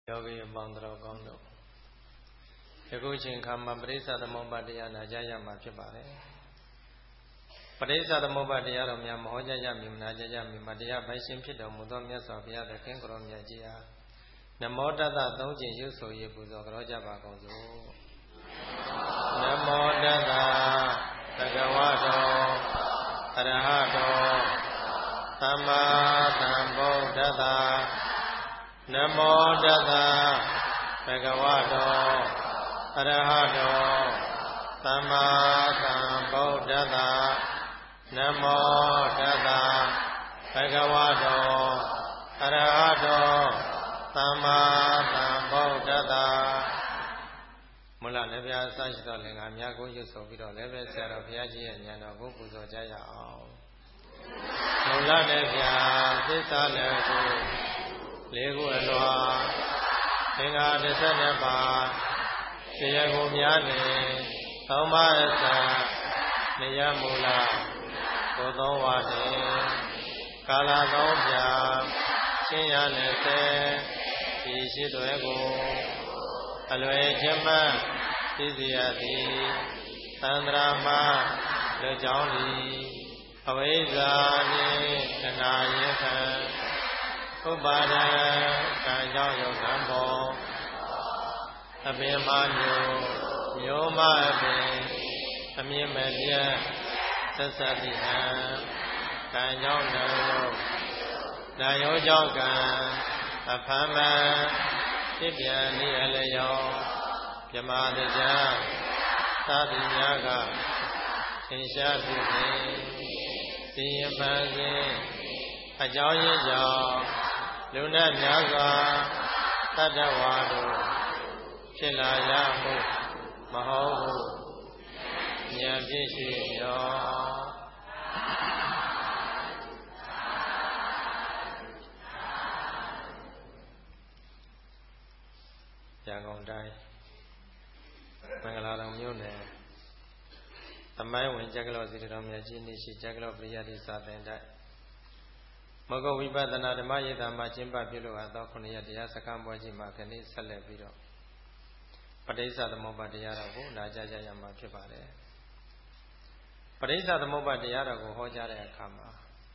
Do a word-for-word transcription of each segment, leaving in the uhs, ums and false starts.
ယောဂီအပေါင်းတော်ကောင်းတို့ယခုချိန်ခါမှာပရိစ္ဆသမုပ္ပါဒတရားနာကြားရမှာဖြစ်ပါတယ်ပရိစ္ဆသမုပ္ပါဒတရားတော်များမဟောကြားကြမီမနာကြားကြမီမတရားပိုင်ရှင်ဖြစ်တော်မူသောမြတ်စွာဘုရားသခင်ကိုရောမြတ်ကြီးအားနမောတတသုံးကျင့်ရွတ်ဆိုရပူဇော်ကြောကြပါကုန်စို့နမောတတသဂဝတောအရဟတောသမ္မာသမ္ဗုဒ္ဓတ္တနမောတတဘဂဝတောအရဟတောသမ္မာသမ္ဗုဒ္ဓတ္တနမောတတဘဂဝတောအရဟတောသမ္မာသမ္ဗုဒ္ဓတ္တမူလလည်းဗျာစရှိသောလင်္ကာများကိုရွတ်ဆိုပြီးတော့လည်းပဲဆရာတော်ဘုရားကြီးရဲ့ဉာဏ်တော်ကိုပူဇော်ကြရအောင်မူလလည်းဗျာသစ္စာလည်းကိုလေးခုအလွာသင်္ဃာတစ်ဆက်နှစ်ပါးတရားကိုများနေသုံးပါးအစနေရမူလကိုသုံးဝါနေကာလသုံးပြချင်းရလည်းစေဒီရှိတော်ကိုအလွယ်ချင်းမှသိစေရသည်သန္တရာမလွတ်ကြောင်းသည်အဝိဇ္ဇာနှင့်တဏှာယခံဥပါဒံကံကြောင့်ရောက်သံပေါ်အပင်မမျိုးမျိုးမအပင်အမြင့်မပြတ်သက်သက်တိဟံကံကြောင့်နာယောနာယောကြောင့်ကံအဖမ်းမဖြစ်ပြန်နေအလျောပြမတကြသာတိများကသင်ရှားပြုခြင်းသိရပန်းခြင်းအကြောင်းရင်းကြောင့်လူနဲ့များစွာတတ္တဝါတို့ဖြစ်လာရမှုမဟုတ်ဘူးဉာဏ်ပြည့်စုံရောရန်ကုန်တိုင်းမင်္ဂလာတော်မြို့နယ်သမိုင်းဝင်ကျက်ကလောစီတော်မြတ်ကြီးနေရှိကျက်ကလောပရိယတိစာသင်တိုက်မဂ္ဂဝိပဿနာဓမ္မယေတမှာကျင်းပပြုလို့အပ်သောခုနှစ်ရက်တရားစခန်းပွဲကြီးမှာခဏဆက်လက်ပြီးတော့ပဋိစ္စသမုပ္ပါတရားတော်ကိုနာကြားကြရမှာဖြစ်ပါတယ်ပဋိစ္စသမုပ္ပါတရားတော်ကိုဟောကြားတဲ့အခါမှာ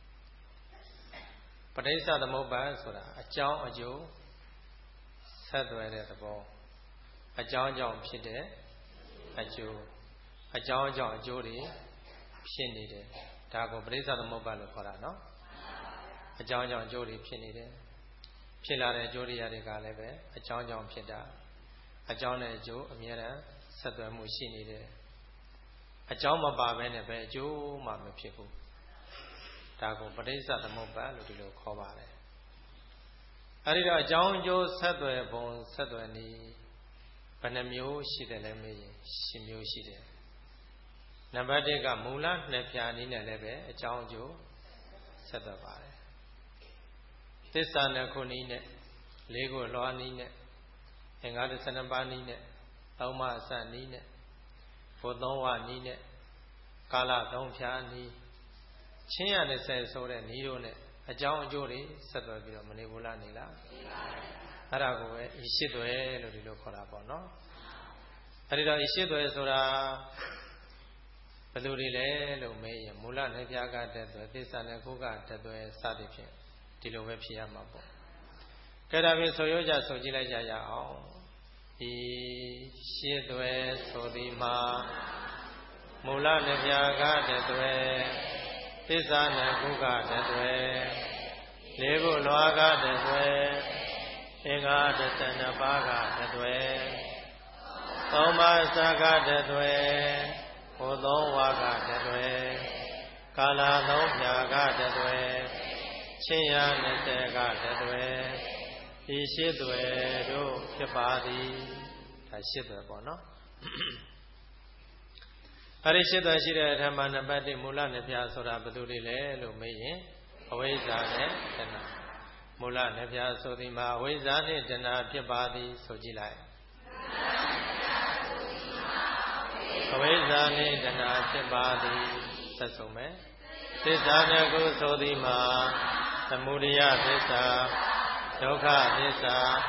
ပဋိစ္စသမုပ္ပါဆိုတာအကြောင်းအကျိုးဆက်သွယ်တဲ့သဘောအကြောင်းကြောင့်ဖြစ်တဲ့အကျိုးအကြောင်းကြောင့်အကျိုးတွေဖြစ်နေတယ်ဒါကိုပဋိစ္စသမုပ္ပါလို့ခေါ်တာနော်အကြောင်းကြောင့်အကျိုးတွေဖြစ်နေတယ်ဖြစ်လာတဲ့အကျိုးတရားတွေကလည်းပဲအကြောင်းကြောင့်ဖြစ်တာအကြောင်းနဲ့အကျိုးအမြဲတမ်းဆက်သွယ်မှုရှိနေတယ်အကြောင်းမပါဘဲနဲ့ပဲအကျိုးမှမဖြစ်ဘူးဒါကိုပဋိစ္စသမုပ္ပါလို့ဒီလိုခေါ်ပါတယ်အဲဒီတော့အကြောင်းအကျိုးဆက်သွယ်ပုံဆက်သွယ်နည်းဘယ်နှမျိုးရှိတယ်လဲမေးရင်ရှင်းမျိုးရှိတယ်နံပါတ်တစ်ကမူလနှစ်ဖြာနည်းနဲ့လည်းပဲအကြောင်းအကျိုးဆက်သွယ်ပါတယ်သစ္စာနှစ်ခုနည်းနဲ့လေးခုလွှာနည်းနဲ့အင်္ဂါတစ်ဆယ်နှစ်ပါးနည်းနဲ့သုံးပါးအစနည်းနဲ့ဘုသုံးဝနည်းနဲ့ကာလသုံးဖြာနည်းချင်းရနဲ့ဆယ်ဆိုတဲ့နည်းတို့နဲ့အကြောင်းအကျိုးတွေဆက်သွယ်ပြီးတော့မနေဘူးလားနေလားအဲ့ဒါကိုပဲဤရှိသွယ်လို့ဒီလိုခေါ်တာပေါ့နော်အဲ့ဒီတော့ဤရှိသွယ်ဆိုတာဘယ်လိုတွေလဲလို့မေးရင်မူလနဲ့ပြားကတက်သွယ်သစ္စာနဲ့ခုကတက်သွယ်စသည်ဖြင့်ဒီလိုပဲဖြစ်ရမှာပေါ့ကဲဒါဖြင့်ဆိုရိုးကြဆိုကြည့်လိုက်ကြရအောင်ဤရှိသွယ်ဆိုသည်မှာမူလနဲ့ပြားကတက်သွယ်သစ္စာနဲ့ခုကတက်သွယ်လေးခုလွှာကတက်သွယ်အင်္ဂါတစ်ဆယ်နှစ်ပါးကတက်သွယ်သုံးပါးစကတက်သွယ်ဘုသုံးဝါကတက်သွယ်ကာလသုံးဖြာကတက်သွယ်ချင်းရနှစ်ဆယ်ကတက်သွယ်ဒီရှိသွယ်တို့ဖြစ်ပါသည်ဒါရှိသွယ်ပေါ့နော်အဲဒီရှိသွယ်ရှိတဲ့အထက်မှာနံပါတ်တစ်မူလနှစ်ဖြာဆိုတာဘယ်သူတွေလဲလို့မေးရင်အဝိဇ္ဇာနဲ့တဏှာမူလနှစ်ဖြာဆိုသည်မှာအဝိဇ္ဇာနှင့်တဏှာဖြစ်ပါသည်ဆိုကြည့်လိုက်အဝိဇ္ဇာနှင့်တဏှာဖြစ်ပါသည်ဆက်ဆုံးမယ်သစ္စာနှစ်ခုဆိုသည်မှာသမုဒယသစ္စာဒုက္ခသစ္စာဖြ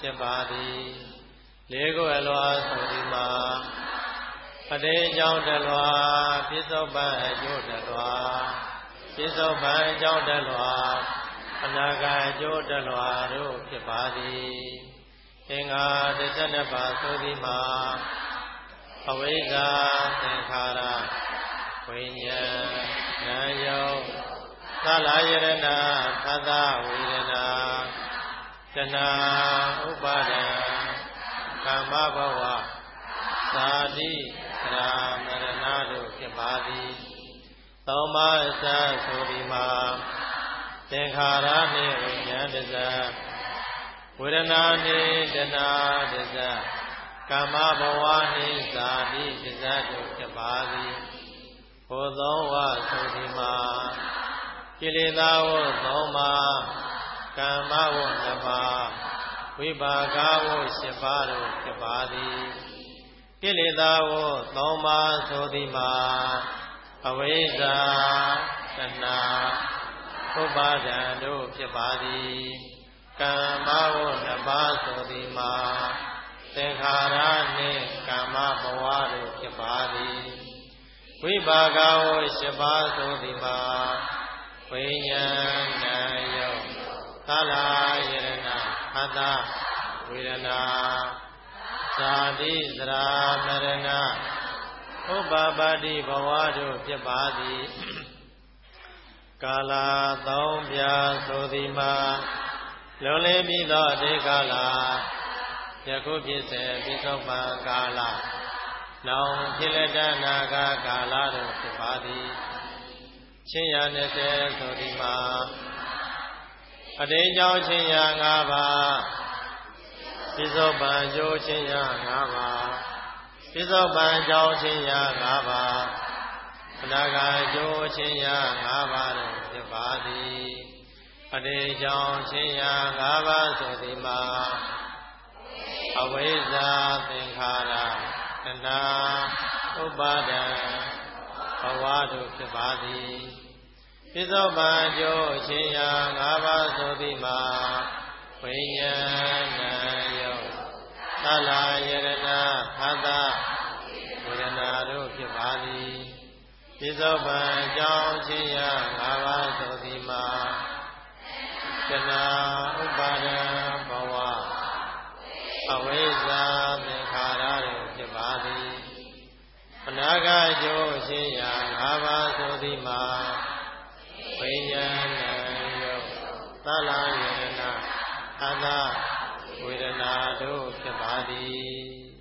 ဖြစ်ပါသည်လေးခုအလွာဆိုဒီမှာပတိကြောင့်တလွာပြစ္ဆုတ်ပံအကျိုးတလွာပြစ္ဆုတ်ပံအကြောင်းတလွာအနာဂတ်အကျိုးတလွာတို့ဖြစ်ပါသည်သင်္ဃာတစ်ဆက်နှစ်ပါးဆိုဒီမှာအဝိဇ္ဇာသင်္ခါရဝိညာဉ်နာယုတ်သလာယရဏသတ္တဝေဒနာတဏှာဥပါဒံကာမဘဝသာတိသရာမရဏတို့ဖြစ်ပါသည်သုံးပါးအစဆိုဒီမှာသင်္ခါရနှင့်ဝိညာဉ်တစ်စပ်ဝေဒနာနှင့်တဏှာတစ်စပ်ကာမဘဝနှင့်သာတိတစ်စပ်တို့ဖြစ်ပါသည်ဘုသောဝဆိုဒီမှာကိလေသာဝသုံးပါးကမ္မဝနှစ်ပါးဝိပါကဝရှစ်ပါးတို့ဖြစ်ပါသည်ကိလေသာဝသုံးပါးဆိုသည်မှာအဝိဇ္ဇာတဏှာဥပါဒံတို့ဖြစ်ပါသည်ကမ္မဝနှစ်ပါးဆိုသည်မှာသင်္ခါရနှင့်ကမ္မဘဝတို့ဖြစ်ပါသည်ဝိပါကဝရှစ်ပါးဆိုသည်မှာဝိညာဉ်နာယုတ်သလာယရဏအတ္တဝေဒနာဇာတိသရာမရဏဥပပါတိဘဝတို့ဖြစ်ပါသည်ကာလသုံးပြဆိုသည်မှာလွန်လေပြီးသောအတိကာလယခုဖြစ်စေပိဿုပန်ကာလနောင်ဖြစ်လက်တနာဂကာလတို့ဖြစ်ပါသည်ချင်းရနှစ်ဆယ်ဆိုသည်မှာအတိအကြောင်းချင်းရငါးပါးပိဿုပန်ကျိုးချင်းရငါးပါးပိဿုပန်ကြောင်းချင်းရငါးပါးအနာဂတ်ကျိုးချင်းရငါးပါးတို့ဖြစ်ပါသည်အတိအကြောင်းချင်းရငါးပါးဆိုသည်မှာအဝိဇ္ဇာသင်္ခါရတဏှာဥပါဒံဘဝတို့ဖြစ်ပါသည်ပိဿုပန်ကျိုးချင်းရငါးပါးဆိုသည်မှာဝိညာဉ်နာယုတ်သလာယရဏသတ္တဝေဒနာတို့ဖြစ်ပါသည်ပိဿုပန်ကြောင့်ချင်းရငါးပါးဆိုသည်မှာတဏှာဥပါဒံဘဝအဝိဇ္ဇာသင်္ခါရတို့ဖြစ်ပါသည်အနာဂတ်ကျိုးချင်းရငါးပါးဆိုသည်မှာဝိညာဉ်နာယုတ်သလာယရဏအတ္တဝေဒနာတို့ဖြစ်ပါသည်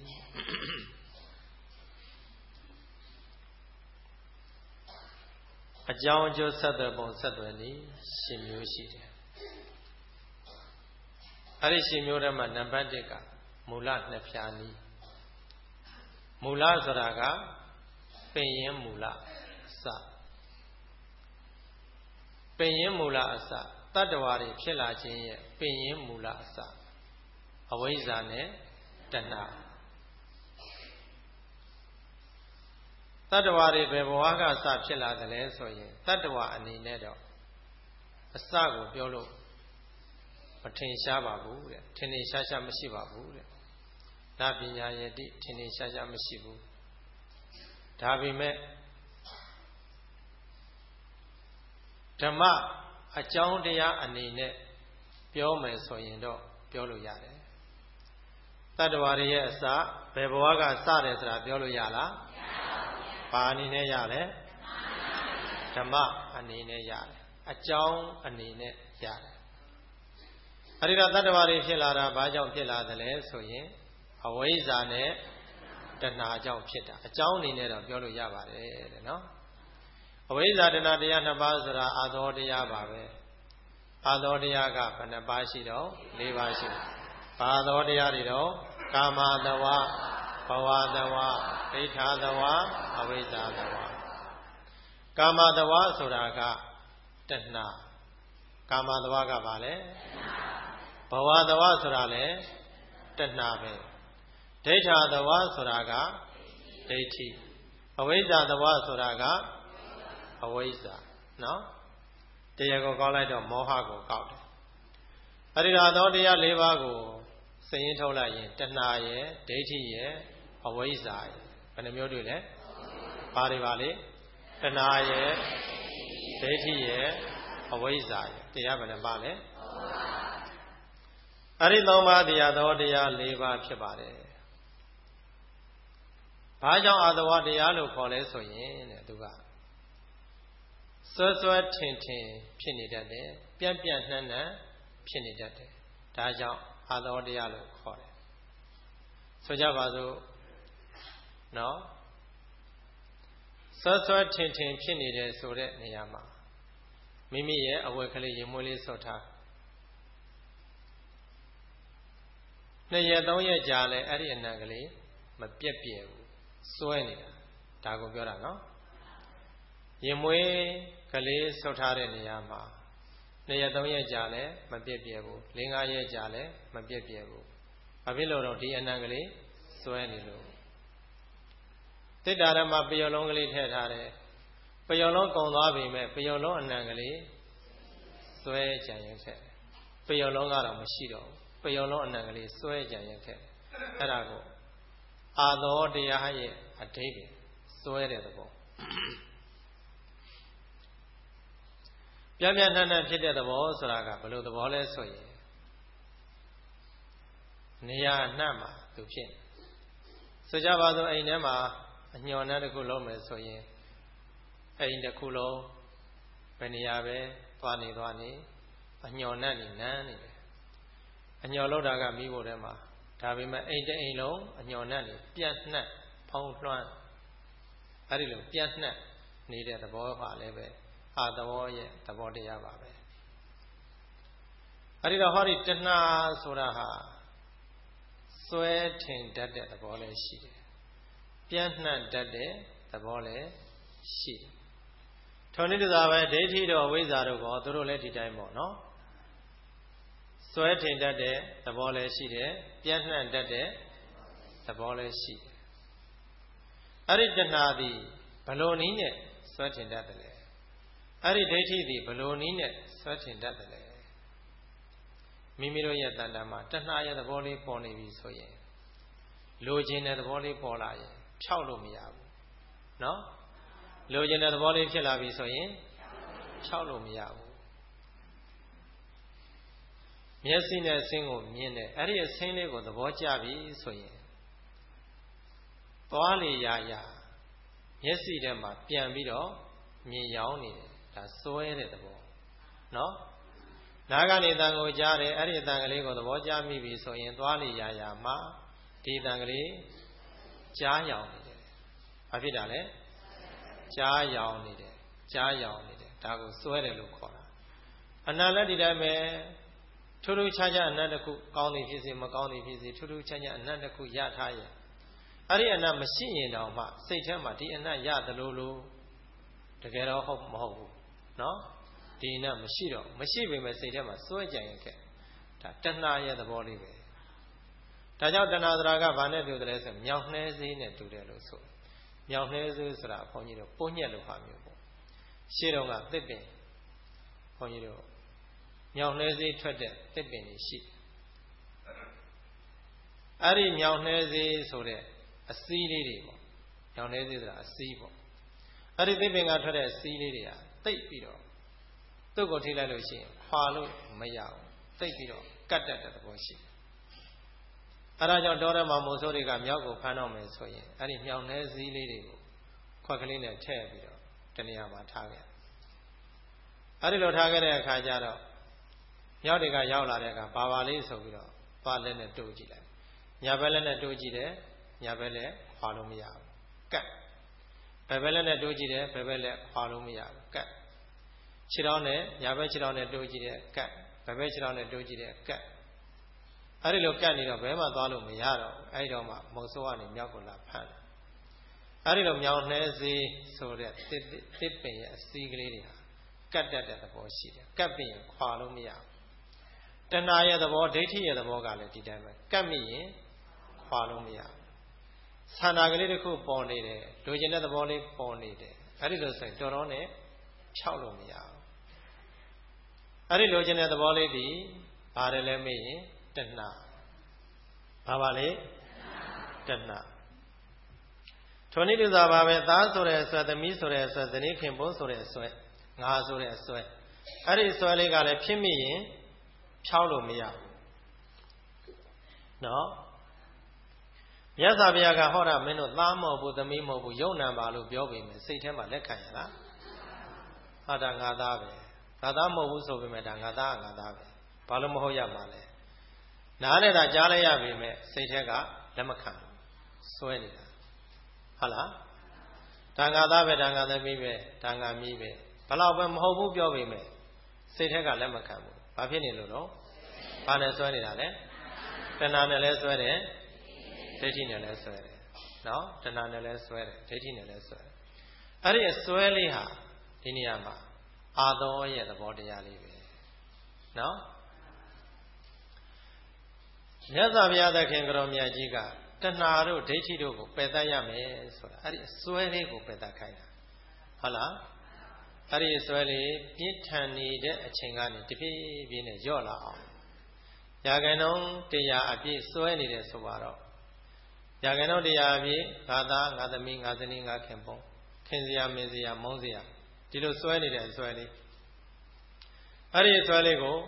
အကြောင်းအကျိုးဆက်သွယ်ပုံဆက်သွယ်နည်းရှင်မျိုးရှိတယ်အဲ့ဒီရှင်မျိုးထဲမှာနံပါတ်တစ်ကမူလနှစ်ဖြာနည်းမူလဆိုတာကပင်ရင်းမူလအစပင်ရင်းမူလအစတတ္တဝါတွေဖြစ်လာခြင်းရဲ့ပင်ရင်းမူလအစအဝိဇ္ဇာနဲ့တဏှာတတ္တဝါတွေဘယ်ဘဝကစဖြစ်လာတယ်လဲဆိုရင်တတ္တဝါအနေနဲ့တော့အစကိုပြောလို့မထင်ရှားပါဘူးတဲ့ထင်ထင်ရှားရှားမရှိပါဘူးတဲ့နာပညာယတိထင်ထင်ရှားရှားမရှိဘူးဒါပေမဲ့ဓမ္မအကြောင်းတရားအနေနဲ့ပြောမယ်ဆိုရင်တော့ပြောလို့ရတယ်တတ္တဝါတွေရဲ့အစဘယ်ဘဝကစတယ်ဆိုတာပြောလို့ရလားဘာအနေနဲ့ရလဲဓမ္မအနေနဲ့ရတယ်အကြောင်းအနေနဲ့ရတယ်အဲဒီတော့တတ္တဝါတွေဖြစ်လာတာဘာကြောင့်ဖြစ်လာသလဲဆိုရင်အဝိဇ္ဇာနဲ့တဏှာကြောင့်ဖြစ်တာအကြောင်းအနေနဲ့တော့ပြောလို့ရပါတယ်တဲ့နော်အဝိဇ္ဇာတဏှာတရားနှစ်ပါးဆိုတာအာသောတရားပါပဲအာသောတရားကဘယ်နှပါးရှိတော့၄ပါးရှိတယ်ဘာသောတရားတွေတော့ကာမတဝဘဝတဝဒိဋ္ဌာတဝအဝိဇ္ဇာတဝကာမတဝဆိုတာကတဏှာကာမတဝကပါလေဘဝတဝဆိုတာလေတဏှာပဲဒိဋ္ဌာတဝဆိုတာကဒိဋ္ဌိအဝိဇ္ဇာတဝဆိုတာကအဝိဇ္ဇာနော်တရားကိုကောက်လိုက်တော့မောဟကိုကောက်တယ်အဲဒီတော့သောတရား၄ပါးကိုစရင်ထုတ်လိုက်ရင်တဏှာရဲ့ဒိဋ္ဌိရဲ့အဝိဇ္ဇာရဲ့ဘယ်နှမျိုးတွေ့လဲဘာတွေပါလဲတဏှာရဲ့ဒိဋ္ဌိရဲ့အဝိဇ္ဇာရဲ့တရားဘယ်နှပါလဲအဲ့ဒီသုံးပါးတရားသဘောတရား၄ပါးဖြစ်ပါတယ်ဘာကြောင့်အာသဝတရားလို့ခေါ်လဲဆိုရင်တဲ့သူကစွဲစွဲထင်ထင်ဖြစ်နေတတ်တယ်ပြန့်ပြန့်နှံ့နှံ့ဖြစ်နေတတ်တယ်ဒါကြောင့်အာသဝတရားလို့ခေါ်တယ်ဆိုကြပါစို့နော်စွဲစွဲထင်ထင်ဖြစ်နေတယ်ဆိုတဲ့နေရာမှာမိမိရဲ့အဝတ်ကလေးရင်မွေးလေးဆော့ထားနှစ်ရက်သုံးရက်ကြာလဲအဲ့ဒီအနံကလေးမပြက်ပြဲဘူးစွဲနေတာဒါကိုပြောတာနော်ရင်မွေးကလေးဆော့ထားတဲ့နေရာမှာနှစ်ရက်သုံးရက်ကြာလဲမပြက်ပြဲဘူးလေးငါးရက်ကြာလဲမပြက်ပြဲဘူးဘာဖြစ်လို့တော့ဒီအနံကလေးစွဲနေလို့တိတ္တာရမပျော်လုံးကလေးထည့်ထားတယ်ပျော်လုံးကုန်သွားပြီမဲ့ပျော်လုံးအနံကလေးစွဲကြံရင်ခဲ့ပျော်လုံးကတော့မရှိတော့ဘူးပျော်လုံးအနံကလေးစွဲကြံရင်ခဲ့အဲ့ဒါကိုအာသောတရားရဲ့အဓိပ္ပာယ်စွဲတဲ့သဘောပြပြနှံ့နှံ့ဖြစ်တဲ့သဘောဆိုတာကဘယ်လိုသဘောလဲဆိုရင်နေရာနှံ့မှာသူဖြစ်ဆိုကြပါစို့အိမ်ထဲမှာအညှော်နှံ့တစ်ခုလုံးမယ်ဆိုရင်အိမ်တစ်ခုလုံးဘယ်နေရာပဲသွားနေသွားနေအညှော်နှံ့နေနန်းနေတယ်အညှော်လို့တာကမိဖို့ထဲမှာဒါပေမဲ့အိမ်တစ်အိမ်လုံးအညှော်နှံ့နေပြန့်နှံ့ဖုံးလွှမ်းအဲ့ဒီလိုပြန့်နှံ့နေတဲ့သဘောပါလည်းပဲအာသဘောရဲ့သဘောတရားပါပဲအဲ့ဒီတော့ဟောဒီတဏှာဆိုတာဟာစွဲထင်တတ်တဲ့သဘောလည်းရှိတယ်ပြန့်နှံ့တတ်တဲ့သဘောလည်းရှိတယ်ထုံနည်းတူသာပဲဒိဋ္ဌိတို့ဝိဇ္ဇာတို့ကောသူတို့လည်းဒီတိုင်းပေါ့နော်စွဲထင်တတ်တဲ့သဘောလည်းရှိတယ်ပြန့်နှံ့တတ်တဲ့သဘောလည်းရှိတယ်အဲ့ဒီတဏှာသည်ဘလို့နည်းနဲ့စွဲထင်တတ်တယ်လဲအဲ့ဒီဒိဋ္ဌိသည်ဘလို့နည်းနဲ့စွဲထင်တတ်တယ်လဲမိမိတို့ရဲ့တဏ္ဍာမှာတဏှာရဲ့သဘောလေးပေါ်နေပြီဆိုရင်လိုချင်တဲ့သဘောလေးပေါ်လာရင်ဖြောက်လို့မရဘူးနော်လိုချင်တဲ့သဘောလေးဖြစ်လာပြီဆိုရင်ဖြောက်လို့မရဘူးမျက်စိနဲ့အဆင်းကိုမြင်တယ်အဲ့ဒီအဆင်းလေးကိုသဘောကျပြီဆိုရင်သွားလေရရမျက်စိထဲမှာပြန်ပြီးတော့မြင်ရောနေတယ်ဒါစွဲတဲ့သဘောနော်နားကနေတန်ကိုကြားတယ်အဲ့ဒီအတန်ကလေးကိုသဘောကျမိပြီဆိုရင်သွားလေရရမှာဒီတန်ကလေးကြားရောင်နေတယ်ဘာဖြစ်တာလဲကြားရောင်နေတယ်ကြားရောင်နေတယ်ဒါကိုစွဲတယ်လို့ခေါ်တာအနံလည်းဒီတိုင်းပဲထူးထူးခြားခြားအနံတစ်ခုကောင်းသည်ဖြစ်စေမကောင်းသည်ဖြစ်စေထူးထူးခြားခြားအနံတစ်ခုရထားရင်အဲ့ဒီအနံမရှိရင်တောင်မှစိတ်ထဲမှာဒီအနံရသလိုလိုတကယ်တော့ဟုတ်မဟုတ်ဘူးနော်ဒီအနံမရှိတော့မရှိပေမဲ့စိတ်ထဲမှာစွဲကြံရင်ခဲ့ဒါတဏှာရဲ့သဘောလေးပဲဒါကြောင့်တဏှာဆိုတာကဘာနဲ့တူတယ်လဲဆိုမြောင်နှဲစေးနဲ့တူတယ်လို့ဆိုမြောင်နှဲစေးဆိုတာဘုန်းကြီးတို့ပိုးညက်လိုဟာမျိုးပေါ့ရှေ့တုန်းကသစ်ပင်ဘုန်းကြီးတို့မြောင်နှဲစေးထွက်တဲ့သစ်ပင်တွေရှိအဲ့ဒီမြောင်နှဲစေးဆိုတဲ့အစည်းလေးတွေပေါ့မြောင်နှဲစေးဆိုတာအစည်းပေါ့အဲ့ဒီသစ်ပင်ကထွက်တဲ့အစည်းလေးတွေကတိတ်ပြီးတော့သူ့ကိုထိလိုက်လို့ရှိရင်ခွာလို့မရဘူးတိတ်ပြီးတော့ကတ်တတ်တဲ့သဘောရှိတယ်အဲဒါကြောင့်တောထဲမှာမိုးစိုးတွေကမြောက်ကိုဖမ်းတော့မယ်ဆိုရင်အဲ့ဒီမြောင်နှဲစည်းလေးတွေကိုခွက်ကလေးနဲ့ထည့်ပြီးတော့တနေရာမှာထားခဲ့အဲ့ဒီလိုထားခဲ့တဲ့အခါကျတော့မြောက်တွေကရောက်လာတဲ့အခါဘာပါလေးဆိုပြီးတော့ပါလက်နဲ့တိုးကြည့်လိုက်ညာဘက်လက်နဲ့တိုးကြည့်တယ်ညာဘက်လက်ခွာလို့မရဘူးကတ်ဘယ်ဘက်လက်နဲ့တိုးကြည့်တယ်ဘယ်ဘက်လက်ခွာလို့မရဘူးကတ်ခြေထောက်နဲ့ညာဘက်ခြေထောက်နဲ့တိုးကြည့်တယ်ကတ်ဘယ်ဘက်ခြေထောက်နဲ့တိုးကြည့်တယ်ကတ်အဲ့ဒီလိုကတ်နေတော့ဘယ်မှသွားလို့မရတော့ဘူးအဲ့ဒီတော့မှမုံစိုးကနေမြောက်ကိုလာဖမ်းတယ်အဲ့ဒီလိုမြောင်နှဲစေးဆိုတဲ့တစ်တစ်ပင်ရဲ့အစည်းကလေးတွေဟာကတ်တတ်တဲ့သဘောရှိတယ်ကတ်ပြီးရင်ခွာလို့မရဘူးတဏှာရဲ့သဘောဒိဋ္ဌိရဲ့သဘောကလည်းဒီတိုင်းပဲကတ်မိရင်ခွာလို့မရဘူးဆန္ဒကလေးတစ်ခုပေါ်နေတယ်လိုချင်တဲ့သဘောလေးပေါ်နေတယ်အဲ့ဒီလိုဆိုရင်တော်တော်နဲ့ဖြောက်လို့မရဘူးအဲ့ဒီလိုချင်တဲ့သဘောလေးဒီဘာတယ်လဲမေးရင်တဏှာဘာပါလဲတဏှာထိုနည်းတူစွာပါပဲသားဆိုတဲ့အစွဲသမီးဆိုတဲ့အစွဲဇနီးခင်ပွန်းဆိုတဲ့အစွဲငါဆိုတဲ့အစွဲအဲ့ဒီအစွဲလေးကလည်းဖြစ်မိရင်ဖြောင်းလို့မရဘူးနော်မြတ်စွာဘုရားကဟောတာမင်းတို့သားမဟုတ်ဘူးသမီးမဟုတ်ဘူးယုံနာပါလို့ပြောပေမဲ့စိတ်ထဲမှာလက်ခံရလားဟာဒါငါသားပဲငါသားမဟုတ်ဘူးဆိုပေမဲ့ဒါငါသားငါသားပဲဘာလို့မဟုတ်ရမှာလဲနားနဲ့သာကြားလိုက်ရပေမဲ့စိတ်ထဲကလက်မခံဘူးစွဲနေတာဟုတ်လားဒါငါသားပဲဒါငါသမီးပဲဒါငါမီးပဲဘလောက်ပဲမဟုတ်ဘူးပြောပေမဲ့စိတ်ထဲကလက်မခံဘူးဘာဖြစ်နေလို့တော့ဘာနဲ့စွဲနေတာလဲတဏှာနဲ့လဲစွဲတယ်ဒိဋ္ဌိနဲ့လဲစွဲတယ်နော်တဏှာနဲ့လဲစွဲတယ်ဒိဋ္ဌိနဲ့လဲစွဲတယ်အဲ့ဒီအစွဲလေးဟာဒီနေရာမှာအာသောရဲ့သဘောတရားလေးပဲနော်မြတ်စွာဘုရားသခင်ကတော်မြတ်ကြီးကတဏှာတို့ဒိဋ္ဌိတို့ကိုပယ်တတ်ရမယ်ဆိုတာအဲ့ဒီအစွဲလေးကိုပယ်တတ်ခိုင်းတာဟုတ်လားအဲ့ဒီအစွဲလေးပြင်းထန်နေတဲ့အချိန်ကနေတဖြည်းဖြည်းနဲ့ညော့လာအောင်ရာဂဏုံတရားအပြည့်စွဲနေတယ်ဆိုတော့ရာဂဏုံတရားအပြည့်ငါသားငါသမီးငါဇနီးငါခင်ပွန်းခင်စရာမင်းစရာမုန်းစရာဒီလိုစွဲနေတဲ့အစွဲလေးအဲ့ဒီအစွဲလေးကို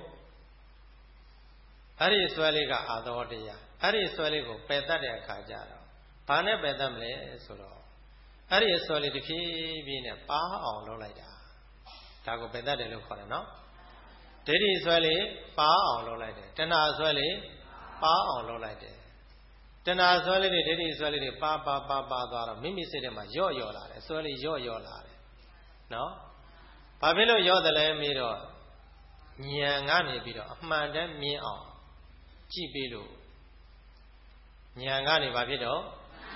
အဲ့ဒီအစွဲလေးကအာသောတရားအဲ့ဒီအစွဲလေးကိုပယ်တတ်တဲ့အခါကျတော့ဘာနဲ့ပယ်တတ်မလဲဆိုတော့အဲ့ဒီအစွဲလေးတစ်ဖြည်းဖြည်းနဲ့ပါအောင်လုပ်လိုက်တာဒါကိုပယ်တတ်တယ်လို့ခေါ်တယ်နော်ဒိဋ္ဌိအစွဲလေးပါအောင်လုပ်လိုက်တယ်တဏှာအစွဲလေးပါအောင်လုပ်လိုက်တယ်တဏှာအစွဲလေးတွေဒိဋ္ဌိအစွဲလေးတွေပါပါပါပါသွားတော့မိမိစိတ်ထဲမှာယော့ယော့လာတယ်အစွဲလေးယော့ယော့လာတယ်နော်ဘာဖြစ်လို့ယော့တယ်လဲမေးတော့ဉာဏ်ကနေပြီးတော့အမှန်တမ်းမြင်အောင်ကြည့်ပြီးလို့ဉာဏ်ကနေဘာဖြစ်တော့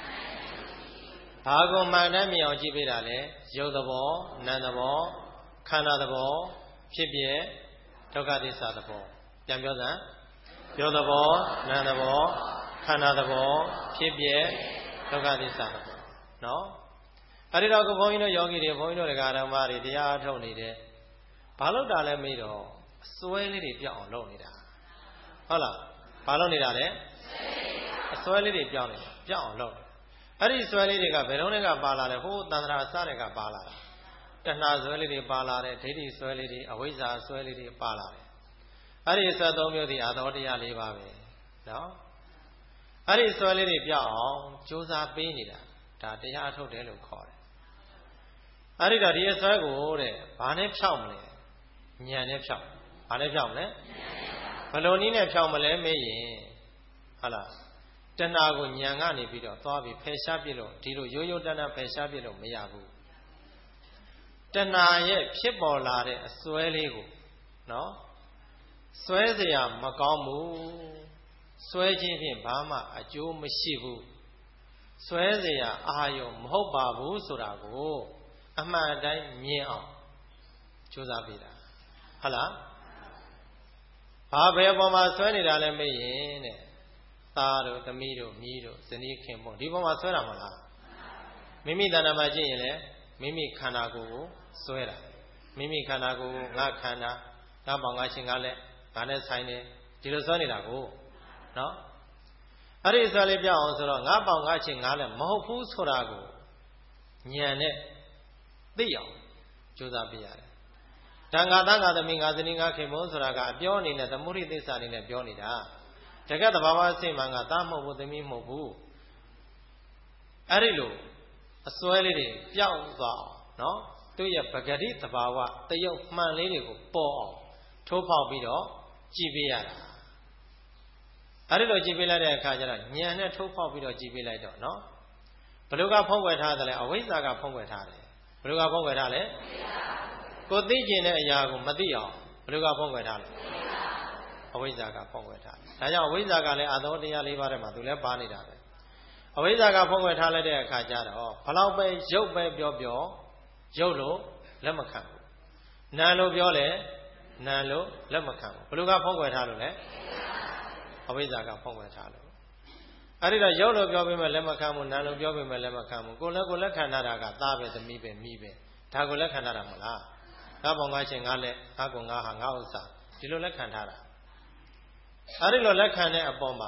ဘာကိုမှန်တမ်းမြင်အောင်ကြည့်ပေးတာလဲရုပ်သဘောနာမ်သဘောခန္ဓာသဘောဖြစ်ပြဒုက္ခသစ္စာသဘောပြန်ပြောစမ်းရုပ်သဘောနာမ်သဘောခန္ဓာသဘောဖြစ်ပြဒုက္ခသစ္စာသဘောနော်အဲ့ဒီတော့ကိုဘုန်းကြီးတို့ယောဂီတွေဘုန်းကြီးတို့ဓမ္မတွေတရားထုတ်နေတယ်ဘာလို့တာလဲမေးတော့အစွဲလေးတွေပြောင်းအောင်လုပ်နေတာဟုတ်လားဘာလုပ်နေတာလဲအစွဲလေးတွေပြောင်းနေတာပြောင်းအောင်လုပ်အဲ့ဒီစွဲလေးတွေကဘယ်တော့မှပါလာတယ်ဟိုးတန္တရာအစတွေကပါလာတာတဏှာစွဲလေးတွေပါလာတယ်ဒိဋ္ဌိစွဲလေးတွေအဝိဇ္ဇာစွဲလေးတွေပါလာတယ်အဲ့ဒီစွဲသုံးမျိုးဒီအာသောတရားလေးပါပဲနော်အဲ့ဒီစွဲလေးတွေပြောင်းအောင်ကြိုးစားပေးနေတာဒါတရားထုတ်တယ်လို့ခေါ်တယ်အဲ့ဒီတော့ဒီအစွဲကိုတဲ့ဘာနဲ့ဖြောက်မလဲဉာဏ်နဲ့ဖြောက်ဘာနဲ့ဖြောက်မလဲဘယ်လိုနည်းနဲ့ဖြောက်မလဲမေးရင်ဟုတ်လားတဏှာကိုဉာဏ်ကနေပြီးတော့သွားပြီးဖယ်ရှားပြလို့ဒီလိုရိုးရိုးတဏှာဖယ်ရှားပြလို့မရဘူးတဏှာရဲ့ဖြစ်ပေါ်လာတဲ့အစွဲလေးကိုနော်စွဲเสียမကောင်းဘူးစွဲခြင်းဖြင့်ဘာမှအကျိုးမရှိဘူးစွဲเสียအာယုံမဟုတ်ပါဘူးဆိုတာကိုအမှန်တိုင်းမြင်အောင်ကြိုးစားပေးတာဟုတ်လားဘာဘယ်ပေါ်မှာဆွဲနေတာလဲမေးရင်တဲ့သားတို့သမီးတို့မြီးတို့ဇနီးခင်ပေါ့ဒီပေါ်မှာဆွဲတာမလားမိမိတဏ္ဍာမှာကြည့်ရင်လည်းမိမိခန္ဓာကိုယ်ကိုဆွဲတာမိမိခန္ဓာကိုယ်ကိုငါခန္ဓာငါပေါင်ငါရှင်ငါလက်ငါနဲ့ဆိုင်တယ်ဒီလိုဆွဲနေတာကိုနော်အဲ့ဒီဆွဲလေးပြအောင်ဆိုတော့ငါပေါင်ငါရှင်ငါလက်မဟုတ်ဘူးဆိုတာကိုဉာဏ်နဲ့သိအောင်ကြိုးစားပြရတယ်တန်ခါသားငါသမီးငါဇနီးငါခင်ပွန်းဆိုတာကအပြောအနေနဲ့သမုဒိသစ္စာအနေနဲ့ပြောနေတာတကယ်တဘာဝစိတ်မှန်ကသားမဟုတ်ဘူးသမီးမဟုတ်ဘူးအဲ့ဒီလိုအစွဲလေးတွေပျောက်သွားအောင်နော်သူ့ရဲ့ပဂတိတဘာဝတယုတ်မှန်လေးတွေကိုပေါ်အောင်ထိုးဖောက်ပြီးတော့ကြည်ပေးရတာအဲ့ဒီလိုကြည်ပေးလိုက်တဲ့အခါကျတော့ဉာဏ်နဲ့ထိုးဖောက်ပြီးတော့ကြည်ပေးလိုက်တော့နော်ဘယ်လိုကဖုံးကွယ်ထားတယ်လဲအဝိဇ္ဇာကဖုံးကွယ်ထားတယ်ဘယ်လိုကဖုံးကွယ်ထားလဲကိုသိကျင်တဲ့အရာကိုမသိအောင်ဘယ်လိုကဖုံးကွယ်ထားလဲအဝိဇ္ဇာကဖုံးကွယ်ထားတယ်ဒါကြောင့်အဝိဇ္ဇာကလည်းအာသောတရား၄ပါးထဲမှာသူလည်းပါနေတာပဲအဝိဇ္ဇာကဖုံးကွယ်ထားလိုက်တဲ့အခါကျတော့ဘလောက်ပဲရုပ်ပဲပြောပြောရုပ်လို့လက်မခံဘူးနာမ်လို့ပြောလဲနာမ်လို့လက်မခံဘူးဘယ်လိုကဖုံးကွယ်ထားလို့လဲအဝိဇ္ဇာကဖုံးကွယ်ထားလို့အဲ့ဒီတော့ရုပ်လို့ပြောပြီးမှလက်မခံဘူးနာမ်လို့ပြောပြီးမှလက်မခံဘူးကိုယ်လည်းကိုယ်လက်ခံထားတာကသားပဲသမီးပဲမိပဲဒါကိုလက်ခံထားတာမလားငါပေါင်ငါရှင်ငါလက်ငါကောင်ငါဟာငါဥစ္စာဒီလိုလက်ခံထားတာအဲ့ဒီလိုလက်ခံတဲ့အပေါ်မှာ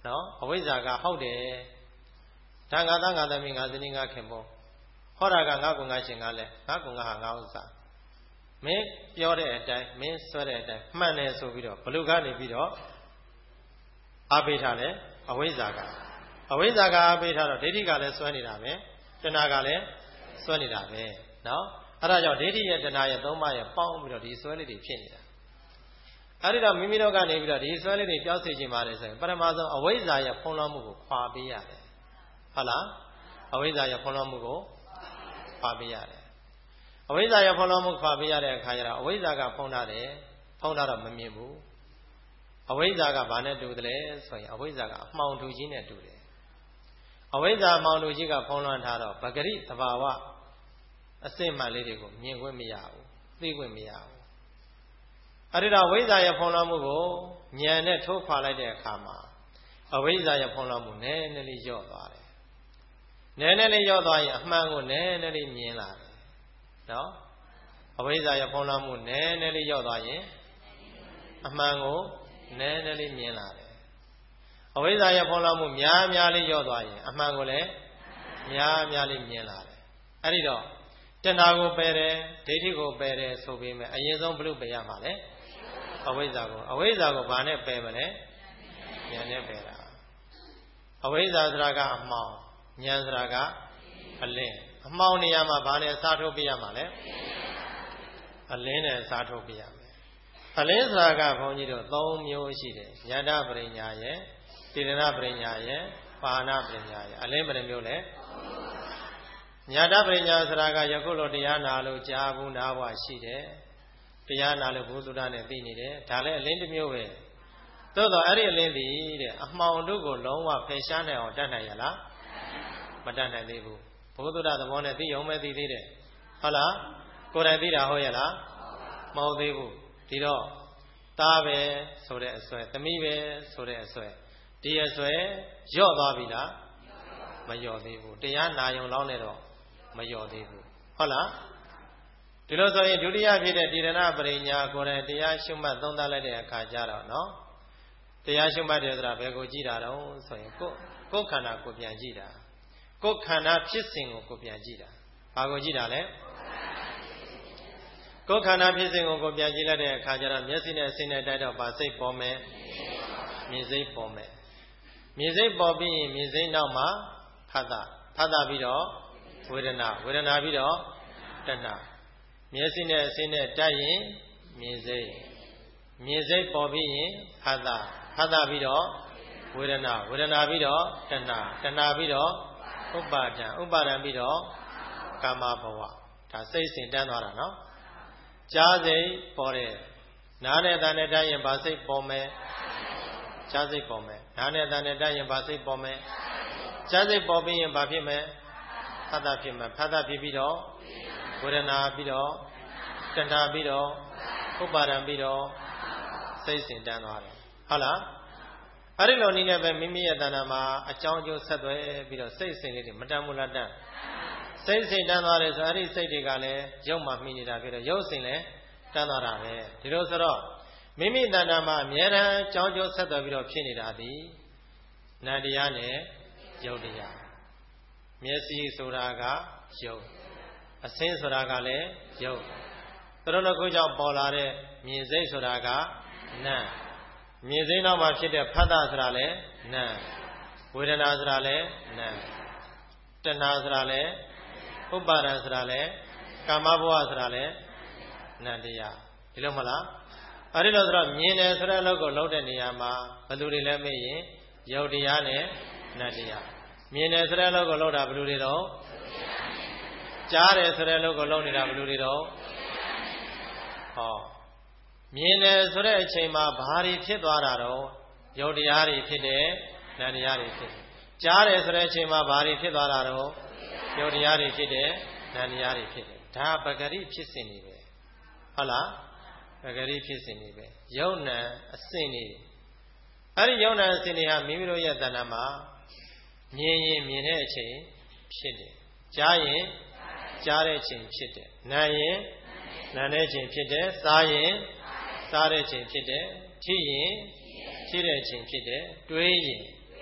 နော်အဝိဇ္ဇာကဟုတ်တယ်ဒါငါသားငါသမီးငါဇနီးငါခင်ဗျဟောတာကငါကုငါရှင်ငါလဲငါကုငါဟာငါဥစ္စာမင်းပြောတဲ့အတိုင်းမင်းဆွဲတဲ့အတိုင်းမှန်တယ်ဆိုပြီးတော့ဘလူကနေပြီးတော့အားပေးထားတယ်အဝိဇ္ဇာကအဝိဇ္ဇာကအားပေးထားတော့ဒိဋ္ဌိကလည်းဆွဲနေတာပဲတဏှာကလည်းဆွဲနေတာပဲနော်အဲ့ဒါကြောင့်ဒိဋ္ဌိရဲ့တဏှာရဲ့သုံးပါးရဲ့ပေါင်းပြီးတော့ဒီဆွဲလေးတွေဖြစ်နေတာအဲ့ဒီတော့မိမိတို့ကနေပြီးတော့ဒီဆွဲလေးတွေပြောက်စေခြင်းပါတယ်ဆိုရင်ပထမဆုံးအဝိဇ္ဇာရဲ့ဖုံးလွှမ်းမှုကိုခွာပေးရတယ်ဟုတ်လားအဝိဇ္ဇာရဲ့ဖုံးလွှမ်းမှုကိုခွာပေးရတယ်အဝိဇ္ဇာရဲ့ဖုံးလွှမ်းမှုခွာပေးရတဲ့အခါကျတော့အဝိဇ္ဇာကဖုံးထားတယ်ဖုံးထားတော့မမြင်ဘူးအဝိဇ္ဇာကဘာနဲ့တူတယ်လဲဆိုရင်အဝိဇ္ဇာကအမှောင်တူကြီးနဲ့တူတယ်အဝိဇ္ဇာအမှောင်တူကြီးကဖုံးလွှမ်းထားတော့ပဂရိသဘာဝအစစ်မှန်လေးတွေကိုမြင်ခွင့်မရဘူးသိခွင့်မရဘူးအဲ့ဒီတော့အဝိဇ္ဇာရဲ့ဖုံးလွှမ်းမှုကိုဉာဏ်နဲ့ထိုးခွာလိုက်တဲ့အခါမှာအဝိဇ္ဇာရဲ့ဖုံးလွှမ်းမှုနည်းနည်းလေးလျော့သွားတယ်နည်းနည်းလေးလျော့သွားရင်အမှန်ကိုနည်းနည်းလေးမြင်လာတယ်နော်အဝိဇ္ဇာရဲ့ဖုံးလွှမ်းမှုနည်းနည်းလေးလျော့သွားရင်အမှန်ကိုနည်းနည်းလေးမြင်လာတယ်အဝိဇ္ဇာရဲ့ဖုံးလွှမ်းမှုများများလေးလျော့သွားရင်အမှန်ကိုလည်းများများလေးမြင်လာတယ်အဲ့ဒီတော့တဏှာကိုပယ်တယ်ဒိဋ္ဌိကိုပယ်တယ်ဆိုပြီးမှအရင်ဆုံးဘုလို့ပယ်ရမှာလဲအဝိဇ္ဇာကိုအဝိဇ္ဇာကိုဘာနဲ့ပယ်မလဲဉာဏ်နဲ့ပယ်တာအဝိဇ္ဇာဆိုတာကအမှောင်ဉာဏ်ဆိုတာကအလင်းအမှောင်နေရာမှာဘာနဲ့စားထုတ်ပြရမှာလဲအလင်းနဲ့စားထုတ်ပြရမယ်အလင်းဆိုတာကဘုန်းကြီးတို့သုံးမျိုးရှိတယ်ဉာဏပရိညာရဲ့တိရဏပရိညာရဲ့ပါဏပရိညာရဲ့အလင်းဘယ်နှမျိုးလဲညာတပရိညာဆိုတာကယခုလိုတရားနာလို့ကြားဘူးနားဘွားရှိတယ်တရားနာလို့ဘုသုဒ္ဓနဲ့သိနေတယ်ဒါလည်းအလင်းတစ်မျိုးပဲသို့တော့အဲ့ဒီအလင်းဒီတဲ့အမှောင်တို့ကိုလုံးဝဖယ်ရှားနိုင်အောင်တတ်နိုင်ရလားမတတ်နိုင်သေးဘူးဘုသုဒ္ဓသဘောနဲ့သိအောင်ပဲသိသေးတယ်ဟုတ်လားကိုယ်တိုင်သိတာဟုတ်ရဲ့လားမဟုတ်သေးဘူးဒီတော့သားပဲဆိုတဲ့အစွဲသမီးပဲဆိုတဲ့အစွဲဒီအစွဲလျော့သွားပြီလားမလျော့သေးဘူးတရားနာယုံလောင်းနေတော့မလျော့သေးဘူးဟုတ်လားဒီလိုဆိုရင်ဒုတိယဖြစ်တဲ့တိရဏပရိညာကိုယ်တိုင်တရားရှုမှတ်သုံးသပ်လိုက်တဲ့အခါကျတော့နော်တရားရှုမှတ်တယ်ဆိုတာဘယ်ကိုကြည့်တာတော့ဆိုရင်ကိုယ်ကိုယ်ခန္ဓာကိုပြန်ကြည့်တာကိုယ်ခန္ဓာဖြစ်စဉ်ကိုကိုပြန်ကြည့်တာဘာကိုကြည့်တာလဲကိုယ်ခန္ဓာဖြစ်စဉ်ကိုကိုပြန်ကြည့်လိုက်တဲ့အခါကျတော့မျက်စိနဲ့အစိနဲ့တိုက်တော့ဗာစိတ်ပေါ်မယ်မြင်စိတ်ပေါ်မယ်မြင်စိတ်ပေါ်ပြီးရင်မြင်စိတ်နောက်မှာဖတ်တာဖတ်တာပြီးတော့ဝေဒနာဝေဒနာပြီးတော့တဏှာမျက်စိနဲ့အစိနဲ့တိုက်ရင်မြင်စိတ်မြင်စိတ်ပေါ်ပြီးရင်ဖတ်တာဖတ်တာပြီးတော့ဝေဒနာဝေဒနာပြီးတော့တဏှာတဏှာပြီးတော့ဥပါဒံဥပါဒံပြီးတော့ကာမဘဝဒါစိတ်စဉ်တန်းသွားတာနော်ကြားစိတ်ပေါ်တယ်နားနဲ့တန်နဲ့တိုက်ရင်ဗာစိတ်ပေါ်မယ်ကြားစိတ်ပေါ်မယ်နားနဲ့တန်နဲ့တိုက်ရင်ဗာစိတ်ပေါ်မယ်ကြားစိတ်ပေါ်ပြီးရင်ဗာဖြစ်မယ်ဖတ်တာဖြစ်မယ်ဖတ်တာဖြစ်ပြီးတော့ဝေဒနာပြီးတော့တဏှာပြီးတော့ဥပါဒံပြီးတော့စိတ်စဉ်တန်းသွားတယ်ဟုတ်လားအဲ့ဒီလိုနည်းနဲ့ပဲမိမိရဲ့တဏ္ဍာမှာအကြောင်းအကျိုးဆက်သွယ်ပြီးတော့စိတ်စဉ်လေးတွေမတန်ဘူးလားတန်စိတ်စဉ်တန်းသွားတယ်ဆိုအဲ့ဒီစိတ်တွေကလည်းရုပ်မှမှီနေတာဖြစ်တော့ရုပ်စဉ်လည်းတန်းသွားတာပဲဒီလိုဆိုတော့မိမိတဏ္ဍာမှာအမြဲတမ်းအကြောင်းအကျိုးဆက်သွယ်ပြီးတော့ဖြစ်နေတာဒီနန္တရားနဲ့ရုပ်တရားမျက်စိဆိုတာကရုပ်အစင်းဆိုတာကလည်းရုပ်သူတို့နှစ်ခုကြောင့်ပေါ်လာတဲ့မြင်စိတ်ဆိုတာကနာမ်မြင်စိတ်နောက်မှာဖြစ်တဲ့ဖတ်တာဆိုတာလည်းနာမ်ဝေဒနာဆိုတာလည်းနာမ်တဏှာဆိုတာလည်းဥပါဒံဆိုတာလည်းကာမဘဝဆိုတာလည်းနန္တရားဒီလိုမလားအဲ့ဒီလိုဆိုတော့မြင်တယ်ဆိုတဲ့အလုပ်ကိုလုပ်တဲ့နေရာမှာဘယ်သူတွေလဲမေးရင်ရုပ်တရားနဲ့နန္တရားမြင်တယ်ဆိုတဲ့အလုပ်ကိုလုပ်တာဘယ်သူတွေတော့ကြားတယ်ဆိုတဲ့အလုပ်ကိုလုပ်နေတာဘယ်သူတွေတော့ဟောမြင်တယ်ဆိုတဲ့အချိန်မှာဘာတွေဖြစ်သွားတာတော့ရုပ်တရားတွေဖြစ်တယ်နန္တရားတွေဖြစ်တယ်ကြားတယ်ဆိုတဲ့အချိန်မှာဘာတွေဖြစ်သွားတာတော့ရုပ်တရားတွေဖြစ်တယ်နန္တရားတွေဖြစ်တယ်ဒါပဂရိဖြစ်စဉ်တွေပဲဟုတ်လားပဂရိဖြစ်စဉ်တွေပဲယုံနံအစဉ်တွေအဲ့ဒီယုံနံအစဉ်တွေဟာမိမိတို့ရဲ့တဏ္ဍာမှာမြင်ရင်မြင်တဲ့အချိန်ဖြစ်တယ်ကြားရင်ကြားတဲ့အချိန်ဖြစ်တယ်နားရင်နားတဲ့အချိန်ဖြစ်တယ်စားရင်စားတဲ့အချိန်ဖြစ်တယ်ထိရင်ထိတဲ့အချိန်ဖြစ်တယ်တွေးရင်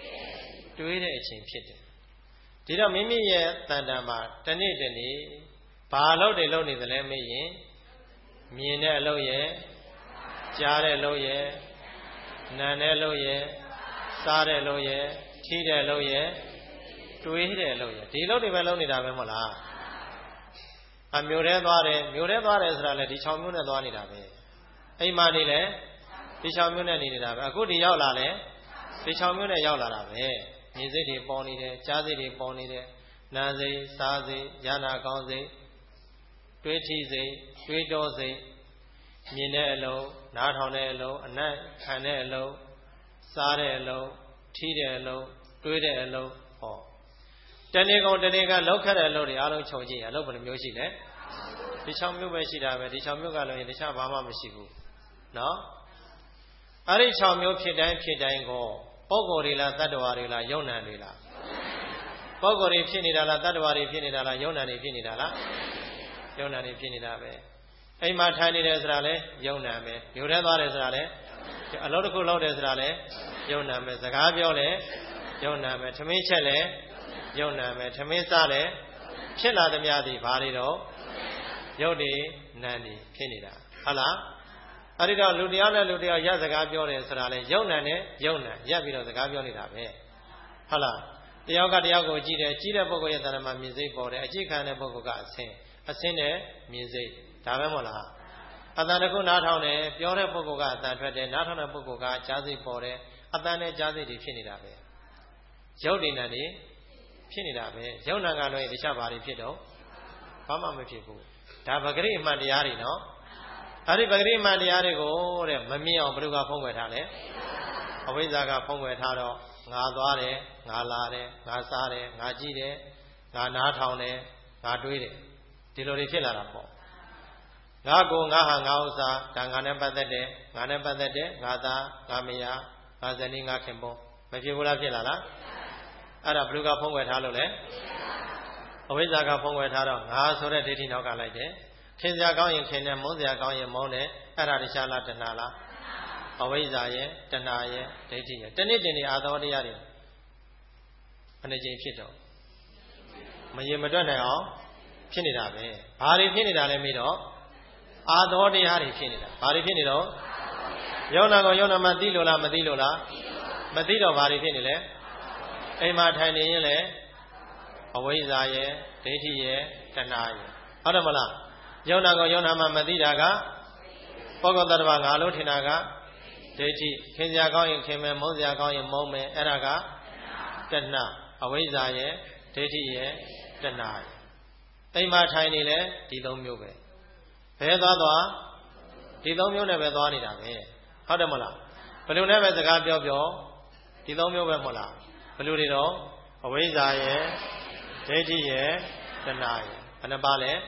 တွေးတဲ့အချိန်ဖြစ်တယ်ဒီတော့မိမိရဲ့တန်တန်မှာတနေ့တနေ့ဘာလို့တွေလုပ်နေသလဲမေးရင်မြင်တဲ့အလုပ်ရဲ့ကြားတဲ့အလုပ်ရဲ့နားတဲ့အလုပ်ရဲ့စားတဲ့အလုပ်ရဲ့ထိတဲ့အလုပ်ရဲ့တွေးတဲ့အလုပ်ရဲ့ဒီအလုပ်တွေပဲလုပ်နေတာပဲမဟုတ်လားအမျိုးထဲသွားတယ်မျိုးထဲသွားတယ်ဆိုတာလေဒီ၆မျိုးနဲ့သွားနေတာပဲအိမ်မှာနေလေဒီ၆မျိုးနဲ့နေနေတာပဲအခုဒီရောက်လာလေဒီ၆မျိုးနဲ့ရောက်လာတာပဲမြင်စိတ်တွေပေါ်နေတယ်ကြားစိတ်တွေပေါ်နေတယ်နားစိတ်စားစိတ်ဉာဏ်ကောင်းစိတ်တွေးထီစိတ်တွေးတောစိတ်မြင်တဲ့အလုံးနားထောင်တဲ့အလုံးအနတ်ခံတဲ့အလုံးစားတဲ့အလုံးထီတဲ့အလုံးတွေးတဲ့အလုံးဟောတနေ့ကောင်တနေ့ကလောက်ခတ်တဲ့အလုံးတွေအားလုံးခြုံကြည့်ရအလုံးဘယ်နှမျိုးရှိလဲဒီ၆မျိုးပဲရှိတာပဲဒီ၆မျိုးကလည်းတခြားဘာမှမရှိဘူးနော်အဲ့ဒီ၆မျိုးဖြစ်တိုင်းဖြစ်တိုင်းကိုပုဂ္ဂိုလ်တွေလားတတ္တဝါတွေလားယုံ nant တွေလားပုဂ္ဂိုလ်တွေဖြစ်နေတာလားတတ္တဝါတွေဖြစ်နေတာလားယုံ nant တွေဖြစ်နေတာလားယုံ nant တွေဖြစ်နေတာပဲအိမ်မှာထိုင်နေတယ်ဆိုတာလဲယုံ nant ပဲမြို့ထဲသွားတယ်ဆိုတာလဲအလုပ်တစ်ခုလုပ်တယ်ဆိုတာလဲယုံ nant ပဲစကားပြောလဲယုံ nant ပဲထမင်းချက်လဲယုံ nant ပဲထမင်းစားလဲဖြစ်လာသမျှသည်ဘာတွေတော့ယုတ်တွေနံတွေဖြစ်နေတာဟုတ်လားအဲ့ဒီတော့လူတရားနဲ့လူတရားရစကားပြောတယ်ဆိုတာလဲယုံ nant နဲ့ယုံ nant ရက်ပြီးတော့စကားပြောနေတာပဲဟုတ်လားတယောက်ကတယောက်ကိုကြည့်တယ်ကြည့်တဲ့ပုဂ္ဂိုလ်ရဲ့တဏ္ဍာမှာမြင်စိတ်ပေါ်တယ်အကြည့်ခံတဲ့ပုဂ္ဂိုလ်ကအဆင်းအဆင်းနဲ့မြင်စိတ်ဒါပဲမဟုတ်လားအတန်တခုနားထောင်တယ်ပြောတဲ့ပုဂ္ဂိုလ်ကအတန်ထွက်တယ်နားထောင်တဲ့ပုဂ္ဂိုလ်ကကြားစိတ်ပေါ်တယ်အတန်နဲ့ကြားစိတ်တွေဖြစ်နေတာပဲယုတ်တွေနံတွေဖြစ်နေတာပဲယုံ nant ကလည်းတခြားဘာတွေဖြစ်တော့ဘာမှမဖြစ်ဘူးဒါပဂရိအမှန်တရားတွေနော်အဲ့ဒီပဂရိအမှန်တရားတွေကိုတဲ့မမြင်အောင်ဘယ်သူကဖုံးကွယ်ထားလဲအဝိဇ္ဇာကဖုံးကွယ်ထားတော့ငါသွားတယ်ငါလာတယ်ငါစားတယ်ငါကြည့်တယ်ငါနားထောင်တယ်ငါတွေးတယ်ဒီလိုတွေဖြစ်လာတာပေါ့ငါကိုငါဟာငါဥစ္စာဒါငါနဲ့ပတ်သက်တယ်ငါနဲ့ပတ်သက်တယ်ငါသားငါမယားငါဇနီးငါခင်ပွန်းမဖြစ်ဘူးလားဖြစ်လာလားအဲ့ဒါဘယ်သူကဖုံးကွယ်ထားလို့လဲအဝိဇ္ဇာကဖုံးကွယ်ထားတော့ငါဆိုတဲ့ဒိဋ္ဌိနောက်ကလိုက်တယ်ခင်စရာကောင်းရင်ခင်တယ်မုန်းစရာကောင်းရင်မုန်းတယ်အဲ့ဒါတရားလားတဏှာလားအဝိဇ္ဇာရဲ့တဏှာရဲ့ဒိဋ္ဌိရဲ့တနေ့တင်နေအာသောတရားတွေဘယ်နှကြိမ်ဖြစ်တော့မရေမတွက်နိုင်အောင်ဖြစ်နေတာပဲဘာတွေဖြစ်နေတာလဲမေးတော့အာသောတရားတွေဖြစ်နေတာဘာတွေဖြစ်နေတော့ယုံ nant ကိုယုံ nant မသိလို့လားမသိလို့လားမသိတော့ဘာတွေဖြစ်နေလဲအိမ်မှာထိုင်နေရင်လေအဝိဇ္ဇာရဲ့ဒိဋ္ဌိရဲ့တဏှာရဲ့ဟုတ်တယ်မလားယုံ nant ကိုယုံ nant မှမသိတာကပုဂ္ဂိုလ်တ attva ငါလို့ထင်တာကဒိဋ္ဌိခင်စရာကောင်းရင်ခင်မယ်မုန်းစရာကောင်းရင်မုန်းမယ်အဲ့ဒါကတဏှာအဝိဇ္ဇာရဲ့ဒိဋ္ဌိရဲ့တဏှာရဲ့အိမ်မှာထိုင်နေလေဒီသုံးမျိုးပဲဘယ်သွားသွားဒီသုံးမျိုးနဲ့ပဲသွားနေတာပဲဟုတ်တယ်မလားဘယ်လိုနဲ့ပဲစကားပြောပြောဒီသုံးမျိုးပဲမဟုတ်လားဘယ်လိုတွေတော့အဝိဇ္ဇာရဲ့ဒိဋ္ဌိရဲ့တဏှာရဲ့ဘယ်နှပါလဲ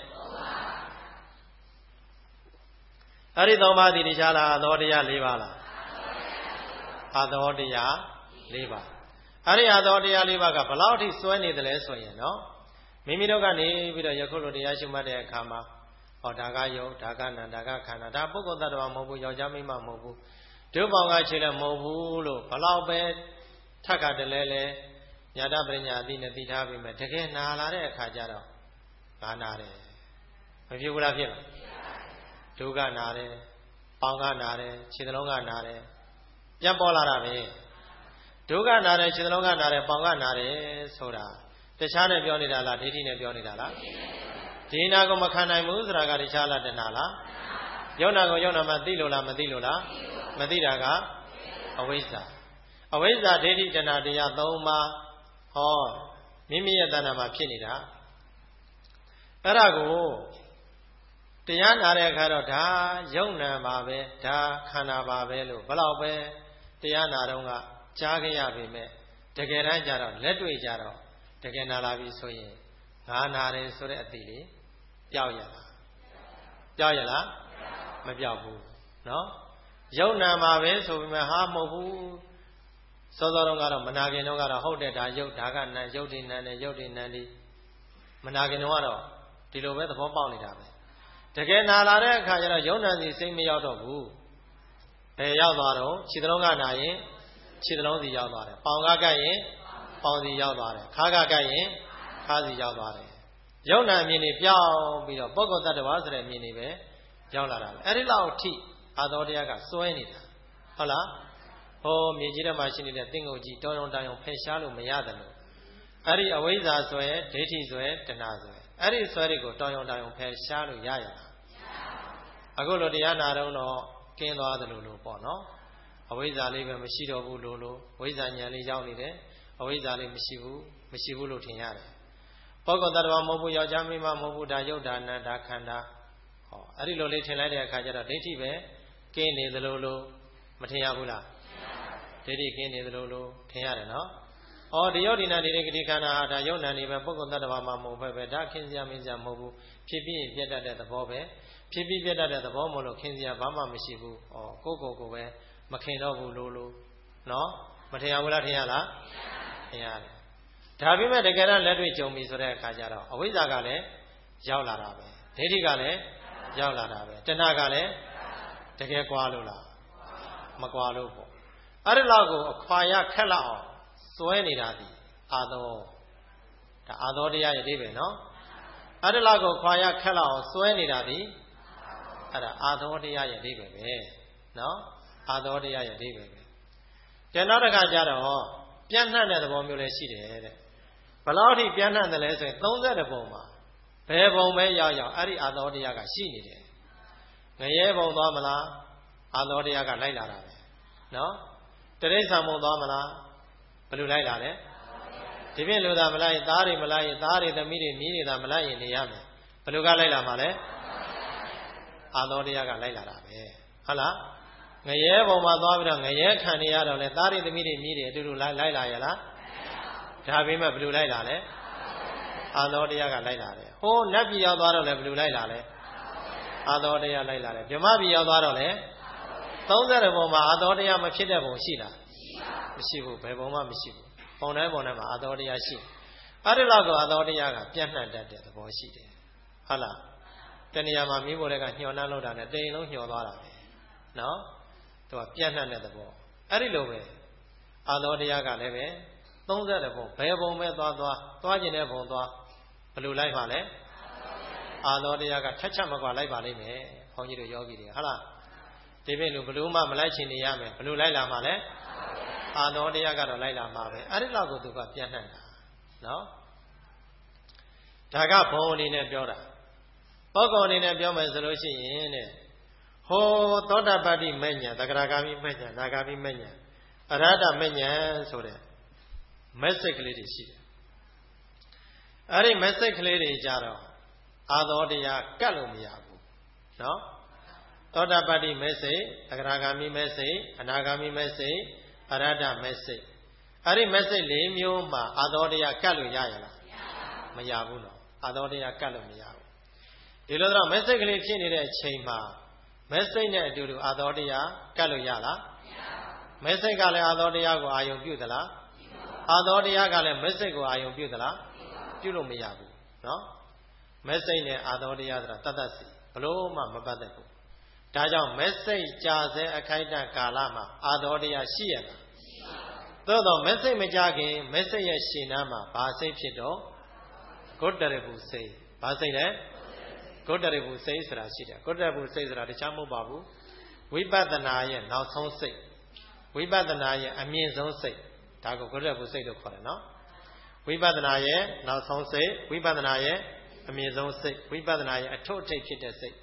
အဲ့ဒီသုံးပါးဒီတရားလားအသောတရား၄ပါးလားအသောတရား၄ပါးအဲ့ဒီအသောတရား၄ပါးကဘလောက်ထိစွဲနေတယ်လဲဆိုရင်နော်မိမိတို့ကနေပြီးတော့ယခုလိုတရားရှုမှတ်တဲ့အခါမှာဟောဒါကယုတ်ဒါကနံဒါကခန္ဓာဒါပုဂ္ဂိုလ်တ attva မဟုတ်ဘူးယောက်ျားမိန်းမမဟုတ်ဘူးဒုပေါင်းကခြေလည်းမဟုတ်ဘူးလို့ဘလောက်ပဲထပ်ခါတလဲလဲညာတပညာအသိနဲ့သိထားပြီမဲ့တကယ်နာလာတဲ့အခါကျတော့ငါနာတယ်မဖြစ်ဘူးလားဖြစ်လားဒုက္ခနာတယ်ပေါင်းကနာတယ်ခြေသလုံးကနာတယ်ပြန်ပေါ်လာတာပဲဒုက္ခနာတယ်ခြေသလုံးကနာတယ်ပေါင်းကနာတယ်ဆိုတာတခြားနဲ့ပြောနေတာလားဒိဋ္ဌိနဲ့ပြောနေတာလားဒီနာကိုမခံနိုင်ဘူးဆိုတာကတခြားလားတဏှာလားယုံ nant ကိုယုံ nant မှသိလို့လားမသိလို့လားမသိတာကအဝိဇ္ဇာအဝိဇ္ဇာဒိဋ္ဌိတဏှာတရား၃ပါးဟောမိမိရဲ့တဏ္ဍာမှာဖြစ်နေတာအဲ့ဒါကိုတရားနာတဲ့အခါတော့ဒါယုံ nant ပါပဲဒါခန္ဓာပါပဲလို့ဘလောက်ပဲတရားနာတော့ကကြားခဲ့ရပေမဲ့တကယ်တမ်းကျတော့လက်တွေ့ကျတော့တကယ်နာလာပြီဆိုရင်ငါနာတယ်ဆိုတဲ့အသိလေးပျောက်ရလားပျောက်ရလားမပျောက်ဘူးနော်ယုံ nant ပါပဲဆိုပေမဲ့ဟာမဟုတ်ဘူးစောစောတုန်းကတော့မနာခင်တုန်းကတော့ဟုတ်တယ်ဒါယုတ်ဒါကနံယုတ်ဒီနံနဲ့ယုတ်ဒီနံဒီမနာခင်တုန်းကတော့ဒီလိုပဲသဘောပေါက်နေတာပဲတကယ်နာလာတဲ့အခါကျတော့ယုံ nant စီစိတ်မရောက်တော့ဘူးဘယ်ရောက်သွားတော့ခြေသလုံးကနာရင်ခြေသလုံးစီရောက်သွားတယ်ပေါင်ကကတ်ရင်ပေါင်းစီရောက်သွားတယ်ခါကကရင်ခါစီရောက်သွားတယ်ယုံနာအမြင်တွေပြောင်းပြီးတော့ပုဂ္ဂိုလ်တ attva ဆိုတဲ့အမြင်တွေပဲရောက်လာတာပဲအဲ့ဒီလောက်အထိအာသောတရားကစွဲနေတာဟုတ်လားဟောမြေကြီးထဲမှာရှိနေတဲ့သင်္ကုတ်ကြီးတောင်းတောင်းတောင်းဖယ်ရှားလို့မရတယ်လို့အဲ့ဒီအဝိဇ္ဇာဆွဲဒိဋ္ဌိဆွဲတဏှာဆွဲအဲ့ဒီဆွဲတွေကိုတောင်းတောင်းတောင်းဖယ်ရှားလို့ရရလားအခုလိုတရားနာတော့တော့ကင်းသွားသလိုလိုပေါ့နော်အဝိဇ္ဇာလေးပဲမရှိတော့ဘူးလို့လို့ဝိဇ္ဇာဉာဏ်လေးရောက်နေတယ်အဝိဇ္ဇာလေးမရှိဘူးမရှိဘူးလို့ထင်ရတယ်ပုဂ္ဂိုလ်တ attva မဟုတ်ဘူးယောက်ျားမိန်းမမဟုတ်ဘူးဒါယုတ်ဒါနန္ဒါခန္ဓာဟောအဲ့ဒီလိုလေးထင်လိုက်တဲ့အခါကျတော့ဒိဋ္ဌိပဲကင်းနေသလိုလိုမထင်ရဘူးလားဒိဋ္ဌိကင်းနေသလိုလိုထင်ရတယ်နော်ဩဒီယုတ်ဒီနာဒီဂတိခန္ဓာဟာဒါယုတ်နံနေပဲပုဂ္ဂိုလ်တ attva မှာမဟုတ်ပဲပဲဒါခင်းစရာမင်းစရာမဟုတ်ဘူးဖြစ်ပြီးပြတ်တတ်တဲ့သဘောပဲဖြစ်ပြီးပြတ်တတ်တဲ့သဘောမလို့ခင်းစရာဘာမှမရှိဘူးဩကိုယ့်ကိုယ်ကိုပဲမခင်တော့ဘူးလို့လို့နော်မထင်ရဘူးလားထင်ရလားထင်ရတယ်ဒါပေမဲ့တကယ်တော့လက်တွေ့ကြုံပြီဆိုတဲ့အခါကျတော့အဝိဇ္ဇာကလည်းရောက်လာတာပဲဒိဋ္ဌိကလည်းရောက်လာတာပဲတဏှာကလည်းတကယ်ကွာလို့လားမကွာလို့ပေါ့အဲ့ဒီလောက်ကိုအခွာရခက်လောက်အောင်စွဲနေတာဒီအာသောဒါအာသောတရားရဲ့အဓိပ္ပာယ်နော်အဲ့ဒီလောက်ကိုခွာရခက်လောက်အောင်စွဲနေတာဒီအဲ့ဒါအာသောတရားရဲ့အဓိပ္ပာယ်ပဲနော်အာသောတရားရဲ့အဓိပ္ပာယ်ပဲကျန်တော့တခါကျတော့ပြန့်နှံ့တဲ့သဘောမျိုးလည်းရှိတယ်တဲ့ဘယ်လောက်ထိပြန့်နှံ့တယ်လဲဆိုရင်သုံးဆယ်ပုံမှာဘယ်ပုံပဲရောက်ရောက်အဲ့ဒီအာသောတရားကရှိနေတယ်ငရဲပုံသွားမလားအာသောတရားကလိုက်လာတာပဲနော်တရိစ္ဆာန်ပုံသွားမလားဘယ်လိုလိုက်လာလဲဒီပြင်လူသားမလိုက်သားတွေမလိုက်ရင်သားတွေသမီးတွေမြည်တွေသာမလိုက်ရင်နေရမယ်ဘယ်လိုကလိုက်လာမှာလဲအာသောတရားကလိုက်လာတာပဲဟုတ်လားငရဲပုံမှာသွားပြီးတော့ငရဲခံနေရတော့လေသားတွေသမီးတွေမြည်တွေအတူတူလိုက်လိုက်လာရလားဒါပေမဲ့ဘယ်လိုလိုက်လာလဲအာသောတရားကလိုက်လာတယ်ဟိုးနတ်ပြည်ရောက်သွားတော့လေဘယ်လိုလိုက်လာလဲအာသောတရားလိုက်လာတယ်ဗြဟ္မပြည်ရောက်သွားတော့လေသုံးဆယ်ပုံမှာအာသောတရားမဖြစ်တဲ့ပုံရှိလားမရှိဘူးဘယ်ပုံမှမရှိဘူးပုံတိုင်းပုံတိုင်းမှာအာသောတရားရှိအဲ့ဒီလောက်ကိုအာသောတရားကပြန့်နှံ့တတ်တဲ့သဘောရှိတယ်ဟုတ်လားတဏှာမှာမိဖို့တွေကညှော်နှံ့လို့တာနဲ့တိမ်လုံးညှော်သွားတာပဲနော်သူကပြန့်နှံ့တဲ့သဘောအဲ့ဒီလိုပဲအာသောတရားကလည်းပဲသုံးဆယ်ပုံဘယ်ပုံပဲသွားသွားသွားကျင်တဲ့ပုံသွားဘယ်လိုလိုက်ပါလဲအာသောတရားကထက်ချက်မကွာလိုက်ပါလိမ့်မယ်ဘုန်းကြီးတို့ယောဂီတွေဟုတ်လားဒီပြင်လူဘယ်လိုမှမလိုက်ချင်နေရမယ်ဘယ်လိုလိုက်လာမှာလဲအာသောတရားကတော့လိုက်လာမှာပဲအဲ့ဒီလောက်ကိုသူကပြန့်နှံ့တာနော်ဒါကဘုံအနေနဲ့ပြောတာပုဂ္ဂိုလ်အနေနဲ့ပြောမယ်ဆိုလို့ရှိရင်တဲ့ဟောသောတာပတ္တိမဉ္ဇဉ်သဂရဂါမိမဉ္ဇဉ်နာဂါမိမဉ္ဇဉ်အရဟတမဉ္ဇဉ်ဆိုတဲ့မက်ဆေ့ကလေးတွေရှိတယ်အဲ့ဒီမက်ဆေ့ကလေးတွေကြတော့အာသောတရားကတ်လို့မရဘူးနော်သောတာပတ္တိမက်ဆေ့သဂရဂါမိမက်ဆေ့အနာဂါမိမက်ဆေ့အရဟတမက်ဆေ့အဲ့ဒီမက်ဆေ့လေးမျိုးမှာအာသောတရားကတ်လို့ရရလားမရဘူးနော်အာသောတရားကတ်လို့မရဘူးဒီလိုတော့မက်ဆေ့ကလေးဖြစ်နေတဲ့အချိန်မှာမက်ဆေ့နဲ့အတူတူအာသောတရားကတ်လို့ရလားမက်ဆေ့ကလည်းအာသောတရားကိုအာယုံပြုသလားအာသောတရားကလည်းမက်ဆေ့ကိုအာယုံပြုသလားပြုလို့မရဘူးနော်မက်ဆေ့နဲ့အာသောတရားဆိုတာတတ်တတ်စီဘလို့မှမပတ်သက်ဘူးဒါကြောင့်မက်ဆေ့ကြာစေအခိုက်အတန့်ကာလမှာအာသောတရားရှိရလားသို့တော့မက်ဆေ့မကြခင်မက်ဆေ့ရဲ့ရှင်နာမှာဘာစိတ်ဖြစ်တော့ဂုတ္တရပုစိတ်ဘာစိတ်လဲဂုတ္တရပုစိတ်ဆိုတာရှိတယ်ဂုတ္တရပုစိတ်ဆိုတာတခြားမဟုတ်ပါဘူးဝိပဿနာရဲ့နောက်ဆုံးစိတ်ဝိပဿနာရဲ့အမြင့်ဆုံးစိတ်ဒါကိုဂုတ္တရပုစိတ်လို့ခေါ်တယ်နော်ဝိပဿနာရဲ့နောက်ဆုံးစိတ်ဝိပဿနာရဲ့အမြင့်ဆုံးစိတ်ဝိပဿနာရဲ့အထွတ်အထိပ်ဖြစ်တဲ့စိတ်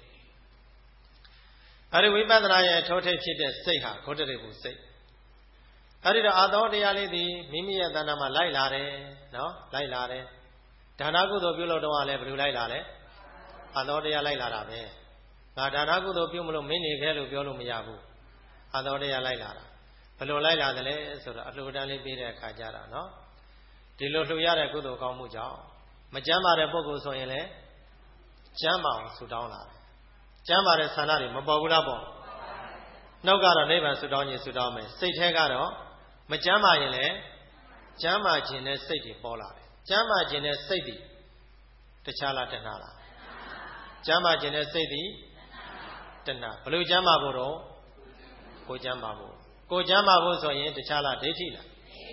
အဲဒီဝိပဿနာရဲ့အထွတ်အထိပ်ဖြစ်တဲ့စိတ်ဟာဂုတ္တရပုစိတ်အဲဒီတော့အာသောတရားလေးဒီမိမိရဲ့တဏ္ဍာမှာလိုက်လာတယ်နော်လိုက်လာတယ်ဒါနကုသိုလ်ပြုလို့တော့လည်းဘယ်လိုလိုက်လာလဲအာသောတရားလိုက်လာတာပဲငါဒါနကုသိုလ်ပြုမလို့မင်းနေခဲ့လို့ပြောလို့မရဘူးအာသောတရားလိုက်လာတာဘယ်လိုလိုက်လာသလဲဆိုတော့အလှူဒန်းလေးပေးတဲ့အခါကျတော့နော်ဒီလိုလှူရတဲ့ကုသိုလ်ကောင်းမှုကြောင့်မကျမ်းမာတဲ့ပုဂ္ဂိုလ်ဆိုရင်လည်းကျမ်းမာအောင်ဆုတောင်းလာတယ်ကျမ်းမာတဲ့ဆန္ဒတွေမပေါ်ဘူးလားပေါ့နှုတ်ကတော့နိဗ္ဗာန်ဆုတောင်းခြင်းဆုတောင်းမယ်စိတ်ထဲကတော့မကျမ်းမာရင်လည်းကျမ်းမာခြင်းနဲ့စိတ်တွေပေါ်လာတယ်ကျမ်းမာခြင်းနဲ့စိတ်တွေတခြားလားတဏှာလားကျမ်းမာခြင်းနဲ့စိတ်တွေတဏှာဘယ်လိုကျမ်းမာဖို့တော့ကိုကျမ်းမာဖို့ကိုကျမ်းမာဖို့ဆိုရင်တခြားလားဒိဋ္ဌိလားဒ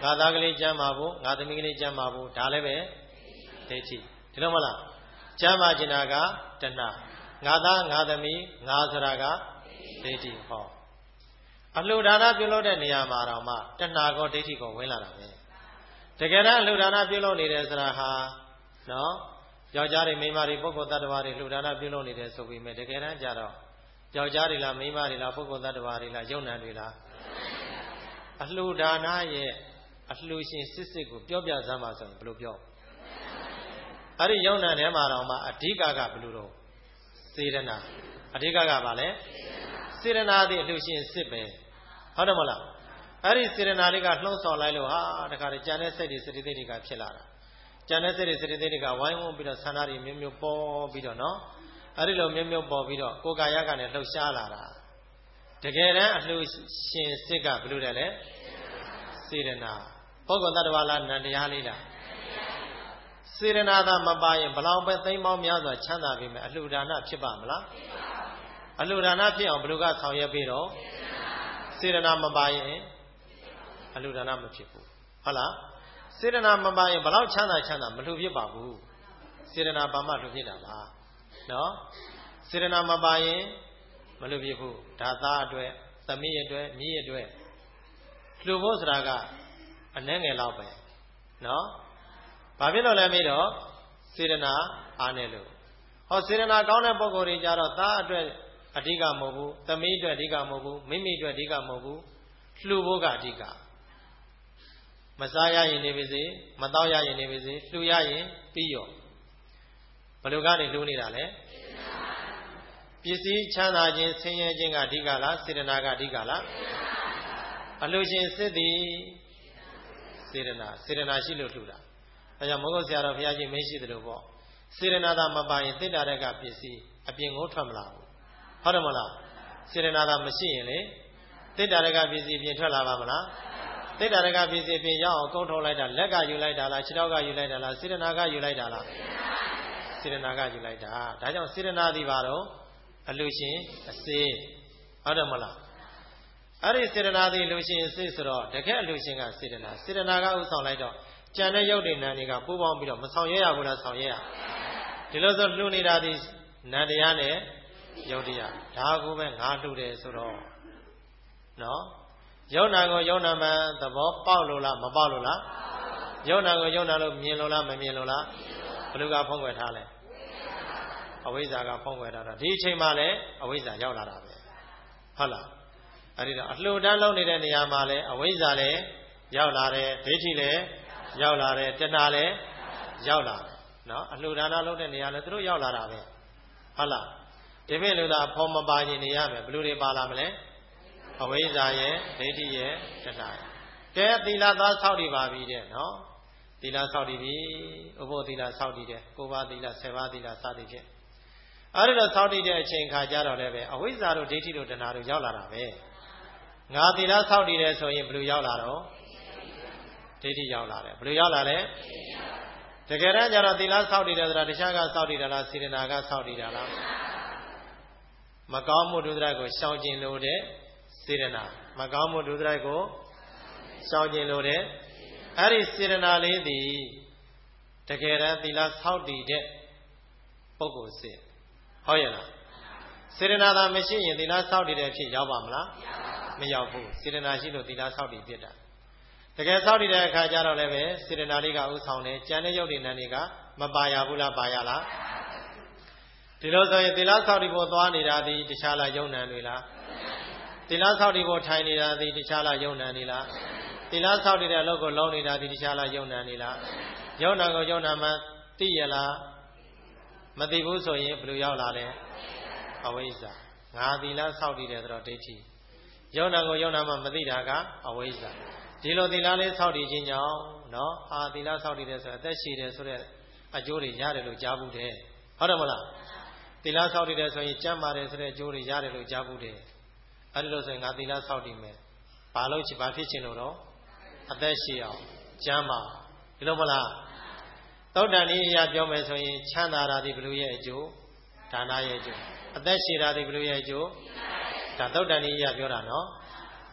ငါသားကလေးကျမ်းမာဖို့ငါသမီးကလေးကျမ်းမာဖို့ဒါလည်းပဲဒိဋ္ဌိဒီလိုမလားကျမ်းမာကျင်တာကတဏှာငါသားငါသမီးငါဆိုတာကဒိဋ္ဌိဟောအလှူဒါနပြုလုပ်တဲ့နေရာမှာတော့မှတဏှာကောဒိဋ္ဌိကောဝင်လာတာပဲတကယ်တမ်းအလှူဒါနပြုလုပ်နေတယ်ဆိုတာဟာနော်ယောက်ျားတွေမိန်းမတွေပုဂ္ဂိုလ်တ attva တွေလှူဒါနပြုလုပ်နေတယ်ဆိုပြီးမြဲတကယ်တမ်းကြတော့ယောက်ျားတွေလားမိန်းမတွေလားပုဂ္ဂိုလ်တ attva တွေလားယုံနာတွေလားအလှူဒါနရဲ့အလှူရှင်စစ်စစ်ကိုပြောပြစမ်းပါဆိုရင်ဘယ်လိုပြောအဲ့ဒီယုံနာထဲမှာတော့မှအဓိကကဘယ်လိုတော့စေရနာအဓိကကဘာလဲစေရနာသည်အလှူရှင်စစ်ပဲဟုတ်တယ်မလားအဲ့ဒီစေရနာလေးကလှုံ့ဆော်လိုက်လို့ဟာတခါတည်းကြံတဲ့စိတ်တွေစတိသိတွေကဖြစ်လာတာကြံတဲ့စိတ်တွေစတိသိတွေကဝိုင်းဝန်းပြီးတော့ဆန္ဒတွေမျိုးမျိုးပေါ်ပြီးတော့နော်အဲ့ဒီလိုမျိုးမျိုးပေါ်ပြီးတော့ကိုယ်ကာယကလည်းလှုပ်ရှားလာတာတကယ်တမ်းအလှူရှင်စစ်ကဘယ်လိုလဲလဲစေရနာပုဂ္ဂိုလ်တ attva လားနန္တရားလေးလားစေရနာသာမပါရင်ဘလောက်ပဲသိမ်းပေါင်းများစွာချမ်းသာပြီမဲ့အလှူဒါနဖြစ်ပါမလားအလှူဒါနဖြစ်အောင်ဘယ်လိုကဆောင်ရွက်ပြီးတော့စေရနာမပါရင်အလှူဒါနမဖြစ်ဘူးဟုတ်လားစေရနာမပါရင်ဘလောက်ချမ်းသာချမ်းသာမလှူဖြစ်ပါဘူးစေရနာပါမှလှူဖြစ်တာပါနော်စေရနာမပါရင်မလှူဖြစ်ဘူးဒါသားအတွက်သမီးအတွက်မြည်အတွက်လှူဖို့ဆိုတာကအနှဲငယ်လောက်ပဲနော်ဘာဖြစ်လို့လဲမေးတော့စေရနာအားနေလို့ဟောစေရနာကောင်းတဲ့ပုဂ္ဂိုလ်တွေကြတော့သားအတွက်အဓိကမဟုတ်ဘူးသမီးအတွက်အဓိကမဟုတ်ဘူးမိမိအတွက်အဓိကမဟုတ်ဘူးလှူဖို့ကအဓိကမစားရရင်နေပါစေမတောက်ရရင်နေပါစေလှူရရင်ပြီးရောဘယ်လိုကနေလှူနေတာလဲပစ္စည်းချမ်းသာခြင်းဆင်းရဲခြင်းကအဓိကလားစေရနာကအဓိကလားအလှူရှင်စစ်သည်စေရနာစေရနာရှိလို့လှူတာဒါကြောင့်မဟုတ်ဆရာတော်ဘုရားကြီးမင်းရှိတယ်လို့ပေါ့စေရနာသာမပါရင်တိတ္တရကပစ္စည်းအပြင်ကိုထွက်မလာဘူးဟုတ်တယ်မလားစေရနာသာမရှိရင်လေတိတ္တရကပစ္စည်းပြင်ထွက်လာပါမလားတိတ္တရကပစ္စည်းပြင်ရောက်အောင်ကုန်းထုတ်လိုက်တာလက်ကယူလိုက်တာလားခြေထောက်ကယူလိုက်တာလားစေရနာကယူလိုက်တာလားစေရနာကယူလိုက်တာဒါကြောင့်စေရနာသည်ပါတော့အလှရှင်အစေဟုတ်တယ်မလားအဲ့ဒီစေရနာသည်လူရှင်အစေဆိုတော့တကယ်အလှရှင်ကစေရနာစေရနာကဥဆောင်လိုက်တော့ကြံတဲ့ရုပ်တွေနံတွေကပူးပေါင်းပြီးတော့မဆောင်ရရဘူးလားဆောင်ရရဒီလိုဆိုလှူနေတာဒီနံတရားနဲ့ရုပ်တရားဒါကိုပဲငါလှူတယ်ဆိုတော့နော်ယုံနာကိုယုံနာမှန်သဘောပေါက်လို့လားမပေါက်လို့လားယုံနာကိုယုံနာလို့မြင်လို့လားမမြင်လို့လားဘယ်လိုကဖုံးကွယ်ထားလဲအဝိဇ္ဇာကဖုံးကွယ်ထားတာဒီအချိန်မှလည်းအဝိဇ္ဇာရောက်လာတာပဲဟုတ်လားအဲ့ဒီတော့အလှူဒန်းလုပ်နေတဲ့နေရာမှာလည်းအဝိဇ္ဇာလည်းရောက်လာတယ်ဒိဋ္ဌိလည်းရောက်လာတယ်တဏှာလည်းရောက်လာတယ်နော်အလှူဒါနလုပ်တဲ့နေရာလည်းသူတို့ရောက်လာတာပဲဟုတ်လားဒီပြင်လူသားဖော်မပါရင်နေရမယ်ဘယ်လိုတွေပါလာမလဲအဝိဇ္ဇာရဲ့ဒိဋ္ဌိရဲ့တဏှာရဲ့ကဲသီလသားဆောက်တည်ပါပြီတဲ့နော်သီလဆောက်တည်ပြီဥပုသ်သီလဆောက်တည်တယ်ကိုးပါးသီလဆယ်ပါးသီလစသည်ဖြင့်အဲ့ဒီတော့ဆောက်တည်တဲ့အချိန်ခါကျတော့လည်းပဲအဝိဇ္ဇာတို့ဒိဋ္ဌိတို့တဏှာတို့ရောက်လာတာပဲငါသီလဆောက်တည်တယ်ဆိုရင်ဘယ်လိုရောက်လာတော့ဒိဋ္ဌိရောက်လာတယ်ဘယ်လိုရောက်လာလဲတကယ်တမ်းကျတော့သီလဆောက်တည်တယ်ဆိုတာတခြားကဆောက်တည်တာလားစေရနာကဆောက်တည်တာလားမကောင်းမှုဒုစရိုက်ကိုရှောင်ကျင်လို့တဲ့စေရနာမကောင်းမှုဒုစရိုက်ကိုရှောင်ကျင်လို့တဲ့အဲ့ဒီစေရနာလေးသည်တကယ်တမ်းသီလဆောက်တည်တဲ့ပုဂ္ဂိုလ်စစ်ဟုတ်ရဲ့လားစေရနာသာမရှိရင်သီလဆောက်တည်တဲ့အဖြစ်ရောက်ပါမလားမရောက်ဘူးစေရနာရှိလို့သီလဆောက်တည်ဖြစ်တာတကယ်ဆောက်တည်တဲ့အခါကျတော့လည်းပဲစေရနာလေးကဥဆောင်တယ်ကြံတဲ့ရုပ်တွေနဲ့တွေကမပါရဘူးလားပါရလားဒီလိုဆိုရင်သီလဆောက်တည်ဖို့သွားနေတာဒီတခြားလားယုံနံတွေလားသီလဆောက်တည်ဖို့ထိုင်နေတာဒီတခြားလားယုံနံနေလားသီလဆောက်တည်တဲ့အလုပ်ကိုလုံးနေတာဒီတခြားလားယုံနံနေလားယုံနံကိုယုံနံမှသိရလားမသိဘူးဆိုရင်ဘယ်လိုရောက်လာလဲအဝိဇ္ဇာငါသီလဆောက်တည်တယ်ဆိုတော့ဒိဋ္ဌိယုံနံကိုယုံနံမှမသိတာကအဝိဇ္ဇာဒီလိုသီလလေးဆောက်တည်ခြင်းကြောင့်နော်အာသီလဆောက်တည်တယ်ဆိုတော့အသက်ရှည်တယ်ဆိုတဲ့အကျိုးတွေရတယ်လို့ကြားဘူးတယ်ဟုတ်တယ်မလားသီလဆောက်တည်တယ်ဆိုရင်ကျမ်းပါတယ်ဆိုတဲ့အကျိုးတွေရတယ်လို့ကြားဘူးတယ်အဲ့ဒီလိုဆိုရင်ငါသီလဆောက်တည်မယ်ဘာလို့ဘာဖြစ်ချင်လို့တော့အသက်ရှည်အောင်ကျမ်းပါဒီလိုမလားသုတ်တန်ဤအရာပြောမယ်ဆိုရင်ချမ်းသာတာဒီဘလူရဲ့အကျိုးဒါနရဲ့အကျိုးအသက်ရှည်တာဒီဘလူရဲ့အကျိုးဒါသုတ်တန်ဤအရာပြောတာနော်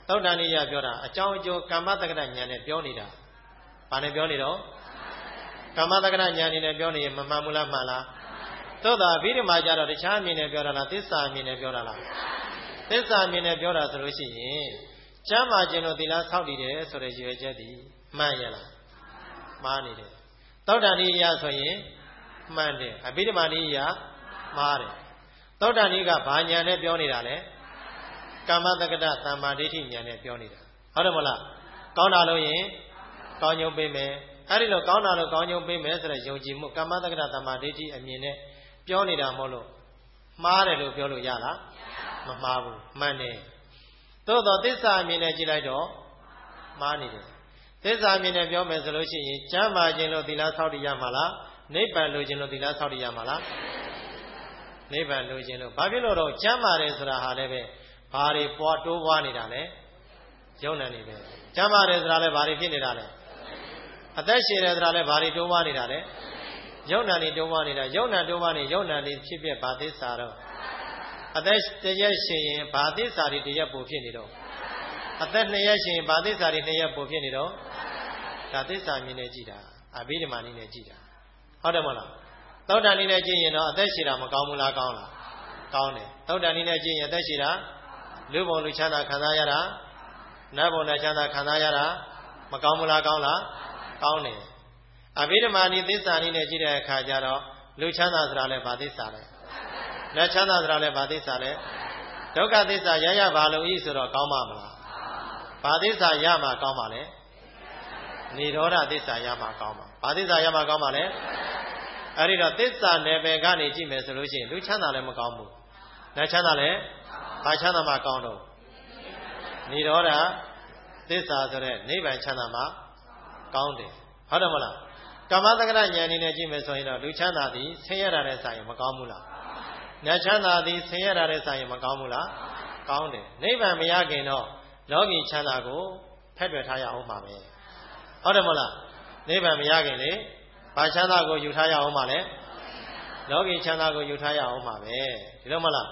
သုတ်တန်နိယပြောတာအကြောင်းအကျိုးကမ္မတက္ကဋဉာဏ်နဲ့ပြောနေတာဘာနဲ့ပြောနေတော့ကမ္မတက္ကဋဉာဏ်နဲ့ပြောနေရင်မမှန်ဘူးလားမှန်လားသို့သာအဘိဓမ္မာကြတော့တခြားအမြင်နဲ့ပြောတာလားသစ္စာအမြင်နဲ့ပြောတာလားသစ္စာအမြင်နဲ့ပြောတာဆိုလို့ရှိရင်ကျမ်းမာခြင်းတို့သီလဆောက်တည်တယ်ဆိုတဲ့ရည်ရွယ်ချက်ဒီမှန်ရလားမှားနေတယ်သုတ်တန်နိယဆိုရင်မှန်တယ်အဘိဓမ္မာနိယမှားတယ်သုတ်တန်နိကဘာဉာဏ်နဲ့ပြောနေတာလဲကမ္မတက္ကဋသမ္မာဒိဋ္ဌိဉာဏ်နဲ့ပြောနေတာဟုတ်တယ်မလားကောင်းတာလို့ရင်ကောင်းကျိုးပေးမယ်အဲ့ဒီလိုကောင်းတာလို့ကောင်းကျိုးပေးမယ်ဆိုတဲ့ယုံကြည်မှုကမ္မတက္ကဋသမ္မာဒိဋ္ဌိအမြင်နဲ့ပြောနေတာမဟုတ်လို့မှားတယ်လို့ပြောလို့ရလားမမှားဘူးမှန်တယ်သို့တော့သစ္စာအမြင်နဲ့ကြည့်လိုက်တော့မှားနေတယ်သစ္စာအမြင်နဲ့ပြောမယ်ဆိုလို့ရှိရင်ကျမ်းမာခြင်းလို့သီလဆောက်တည်ရမှာလားနိဗ္ဗာန်လိုခြင်းလို့သီလဆောက်တည်ရမှာလားနိဗ္ဗာန်လိုခြင်းလို့ဘာဖြစ်လို့တော့ကျမ်းမာတယ်ဆိုတာဟာလည်းပဲဘာတွေပွားတိုးပွားနေတာလဲယုံနာနေပဲကျမ်းမာတယ်ဆိုတာလည်းဘာတွေဖြစ်နေတာလဲအသက်ရှင်တယ်ဆိုတာလည်းဘာတွေတိုးပွားနေတာလဲယုံနာနေတိုးပွားနေတာယုံနာတိုးပွားနေယုံနာနေဖြစ်ဖြစ်ဘာသစ္စာတော့အသက်တရက်ရှင်ရင်ဘာသစ္စာတွေတရက်ပိုဖြစ်နေတော့အသက်နှစ်ရက်ရှင်ရင်ဘာသစ္စာတွေနှစ်ရက်ပိုဖြစ်နေတော့ဒါသစ္စာမြင်နေကြည့်တာအဘိဓမ္မာနည်းနဲ့ကြည့်တာဟုတ်တယ်မဟုတ်လားသောတာနည်းနဲ့ကြည့်ရင်တော့အသက်ရှင်တာမကောင်းဘူးလားကောင်းလားကောင်းတယ်သောတာနည်းနဲ့ကြည့်ရင်အသက်ရှင်တာလူဘုံလူချမ်းသာခံစားရတာနတ်ဘုံနဲ့ချမ်းသာခံစားရတာမကောင်းဘူးလားကောင်းလားကောင်းတယ်အဘိဓမ္မာနည်းသစ္စာနည်းနဲ့ကြည့်တဲ့အခါကျတော့လူချမ်းသာဆိုတာလည်းဘာသစ္စာလဲနတ်ချမ်းသာဆိုတာလည်းဘာသစ္စာလဲဒုက္ခသစ္စာရရပါလို့ဤဆိုတော့ကောင်းပါမလားဘာသစ္စာရမှာကောင်းပါလဲနိရောဓသစ္စာရမှာကောင်းပါဘာသစ္စာရမှာကောင်းပါလဲအဲ့ဒီတော့သစ္စာနယ်ပယ်ကနေကြည့်မယ်ဆိုလို့ရှိရင်လူချမ်းသာလည်းမကောင်းဘူးနတ်ချမ်းသာလည်းဘာချမ်းသာမှကောင်းတော့နိရောဓသစ္စာဆိုတဲ့နိဗ္ဗာန်ချမ်းသာမှကောင်းတယ်ဟုတ်တယ်မလားကမ္မတက္ကဋဉာဏ်အနေနဲ့ကြည့်မယ်ဆိုရင်တော့လူချမ်းသာသည်ဆင်းရဲတာနဲ့စာရင်မကောင်းဘူးလားနတ်ချမ်းသာသည်ဆင်းရဲတာနဲ့စာရင်မကောင်းဘူးလားကောင်းတယ်နိဗ္ဗာန်မရခင်တော့လောကီချမ်းသာကိုဖက်တွယ်ထားရအောင်ပါပဲဟုတ်တယ်မလားနိဗ္ဗာန်မရခင်လေဘာချမ်းသာကိုယူထားရအောင်ပါလဲလောကီချမ်းသာကိုယူထားရအောင်ပါပဲဒီလိုမလား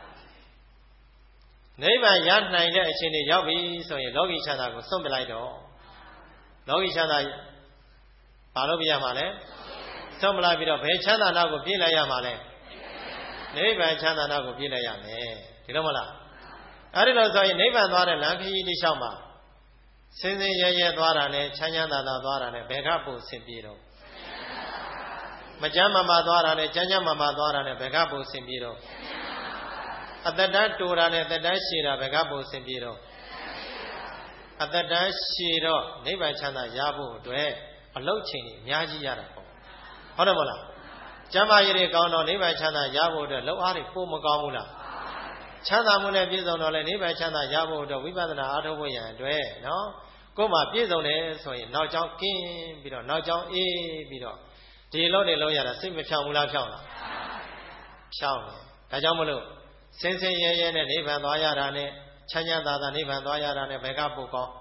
နိဗ္ဗာန်ရနိုင်တဲ့အခြေအနေရောက်ပြီဆိုရင်လောကီချမ်းသာကိုစွန့်ပစ်လိုက်တော့လောကီချမ်းသာဘာလို့ပြရမှာလဲစွန့်ပစ်လိုက်ပြီးတော့ဘယ်ချမ်းသာနောက်ကိုပြေးလိုက်ရမှာလဲနိဗ္ဗာန်ချမ်းသာနောက်ကိုပြေးလိုက်ရမယ်ဒီလိုမလားအဲ့ဒီလိုဆိုရင်နိဗ္ဗာန်သွားတဲ့လမ်းခရီးတစ်လျှောက်မှာစင်စင်ရဲရဲသွားတာနဲ့ချမ်းချမ်းသာသာသွားတာနဲ့ဘယ်ကပို့ဆင်ပြေတော့မကြမ်းမမာသွားတာနဲ့ကြမ်းကြမ်းမမာသွားတာနဲ့ဘယ်ကပို့ဆင်ပြေတော့အတ္တတန်းတူတာနဲ့တတန်းရှည်တာဘယ်ကပို့ဆင်ပြေတော့အတ္တတန်းရှည်တော့နိဗ္ဗာန်ချမ်းသာရဖို့အတွက်အလုတ်ချိန်ကြီးအများကြီးရတာပေါ့ဟုတ်တယ်မဟုတ်လားကျမ်းမာရေးတွေကောင်းတော့နိဗ္ဗာန်ချမ်းသာရဖို့အတွက်လောက်အားတွေပိုမကောင်းဘူးလားချမ်းသာမှုနဲ့ပြည့်စုံတော့လေနိဗ္ဗာန်ချမ်းသာရဖို့အတွက်ဝိပဿနာအားထုတ်ဖို့ရန်အတွက်နော်ကိုယ်မှာပြည့်စုံတယ်ဆိုရင်နောက်ကြောင်းကင်းပြီးတော့နောက်ကြောင်းအေးပြီးတော့ဒီလောက်တွေလောက်ရတာစိတ်မဖြောင်းဘူးလားဖြောင်းလားဖြောင်းတယ်ဒါကြောင့်မလို့စင်စင်ရဲရဲနဲ့နိဗ္ဗာန်သွားရတာနဲ့ချမ်းချမ်းသာသာနိဗ္ဗာန်သွားရတာနဲ့ဘယ်ကပိုကောင်း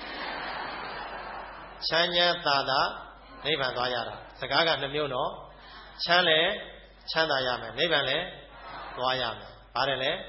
ချမ်းချမ်းသာသာနိဗ္ဗာန်သွားရတာစကားကနှမျိုးနော်ချမ်းလဲချမ်းသာရမယ်နိဗ္ဗာန်လဲသွားရမယ်ပါတယ်လေ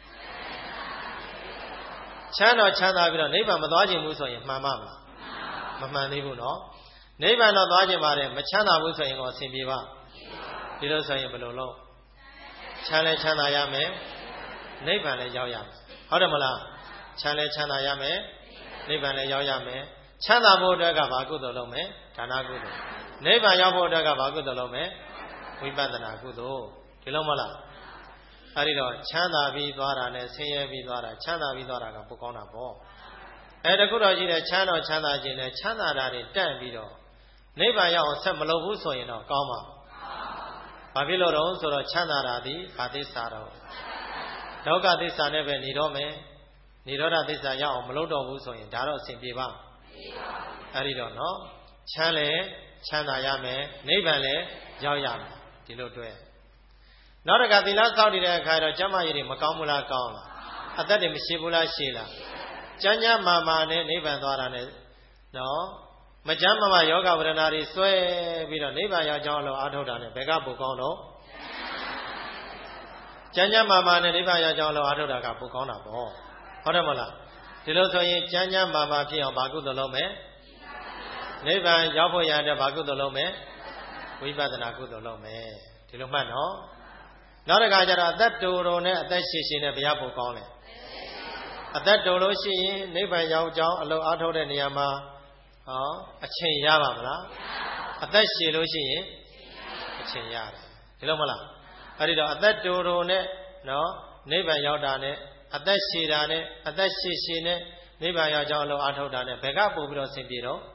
ချမ်းတော့ချမ်းသာပြီးတော့နိဗ္ဗာန်မသွားခြင်းဘူးဆိုရင်မှန်ပါမလားမမှန်သေးဘူးနော်နိဗ္ဗာန်တော့သွားခြင်းပါတယ်မချမ်းသာဘူးဆိုရင်တော့အဆင်ပြေပါဒီလိုဆိုရင်ဘယ်လိုလုပ်ချမ်းလဲချမ်းသာရမယ်နိဗ္ဗာန်လည်းရောက်ရမယ်ဟုတ်တယ်မလားချမ်းလဲချမ်းသာရမယ်နိဗ္ဗာန်လည်းရောက်ရမယ်ချမ်းသာဖို့အတွက်ကဘာကုသိုလ်လုပ်မယ်ဒါနကုသိုလ်နိဗ္ဗာန်ရောက်ဖို့အတွက်ကဘာကုသိုလ်လုပ်မယ်ဝိပဿနာကုသိုလ်ဒီလိုမလားအဲ့ဒီတော့ချမ်းသာပြီးသွားတာနဲ့ဆင်းရဲပြီးသွားတာချမ်းသာပြီးသွားတာကပိုကောင်းတာပေါ့အဲတခုတော့ရှိတယ်ချမ်းတော့ချမ်းသာခြင်းနဲ့ချမ်းသာတာတွေတန့်ပြီးတော့နိဗ္ဗာန်ရောက်အောင်ဆက်မလုပ်ဘူးဆိုရင်တော့ကောင်းပါဘာဖြစ်လို့တော့ဆိုတော့ချမ်းသာတာဒီဘာသစ္စာတော့ဒုက္ခသစ္စာနဲ့ပဲနေတော့မယ်နိရောဓသစ္စာရောက်အောင်မလုပ်တော့ဘူးဆိုရင်ဒါတော့အဆင်ပြေပါအဲ့ဒီတော့နော်ချမ်းလဲချမ်းသာရမယ်နိဗ္ဗာန်လည်းရောက်ရမယ်ဒီလိုတွေ့နောက်တစ်ခါသီလစောင့်နေတဲ့အခါတော့ကျမ်းမာရေးတွေမကောင်းဘူးလားကောင်းလားအသက်တွေမရှိဘူးလားရှိလားကျမ်းကျမ်းမာမာနဲ့နိဗ္ဗာန်သွားတာနဲ့နော်မကျမ်းမာမာယောဂဝရဏတွေဆွဲပြီးတော့နိဗ္ဗာန်ရောက်ကြောင်းလို့အားထုတ်တာနဲ့ဘယ်ကပိုကောင်းတော့ကျမ်းကျမ်းမာမာနဲ့နိဗ္ဗာန်ရောက်ကြောင်းလို့အားထုတ်တာကပိုကောင်းတာပေါ့ဟုတ်တယ်မလားဒီလိုဆိုရင်ကျမ်းကျမ်းမာမာဖြစ်အောင်ဘာကုသိုလ်လုပ်မယ်နိဗ္ဗာန်ရောက်ဖို့ရတဲ့ဘာကုသိုလ်လုပ်မယ်ဝိပဿနာကုသိုလ်လုပ်မယ်ဒီလိုမှတ်နော်နောက်တစ်ခါကျတော့အသက်တူတုံနဲ့အသက်ရှည်ရှည်နဲ့ဘုရားပို့ကောင်းတယ်အသက်တူလို့ရှိရင်နိဗ္ဗာန်ရောက်ကြောင်းအလုံးအားထုတ်တဲ့နေရာမှာဟောအချိန်ရပါမလားအသက်ရှည်လို့ရှိရင်အချိန်ရတယ်ဒီလိုမလားအဲ့ဒီတော့အသက်တူတုံနဲ့နော်နိဗ္ဗာန်ရောက်တာနဲ့အသက်ရှည်တာနဲ့အသက်ရှည်ရှည်နဲ့နိဗ္ဗာန်ရောက်ကြောင်းအလုံးအားထုတ်တာနဲ့ဘယ်ကပို့ပြီးတော့ဆင်ပြေတော့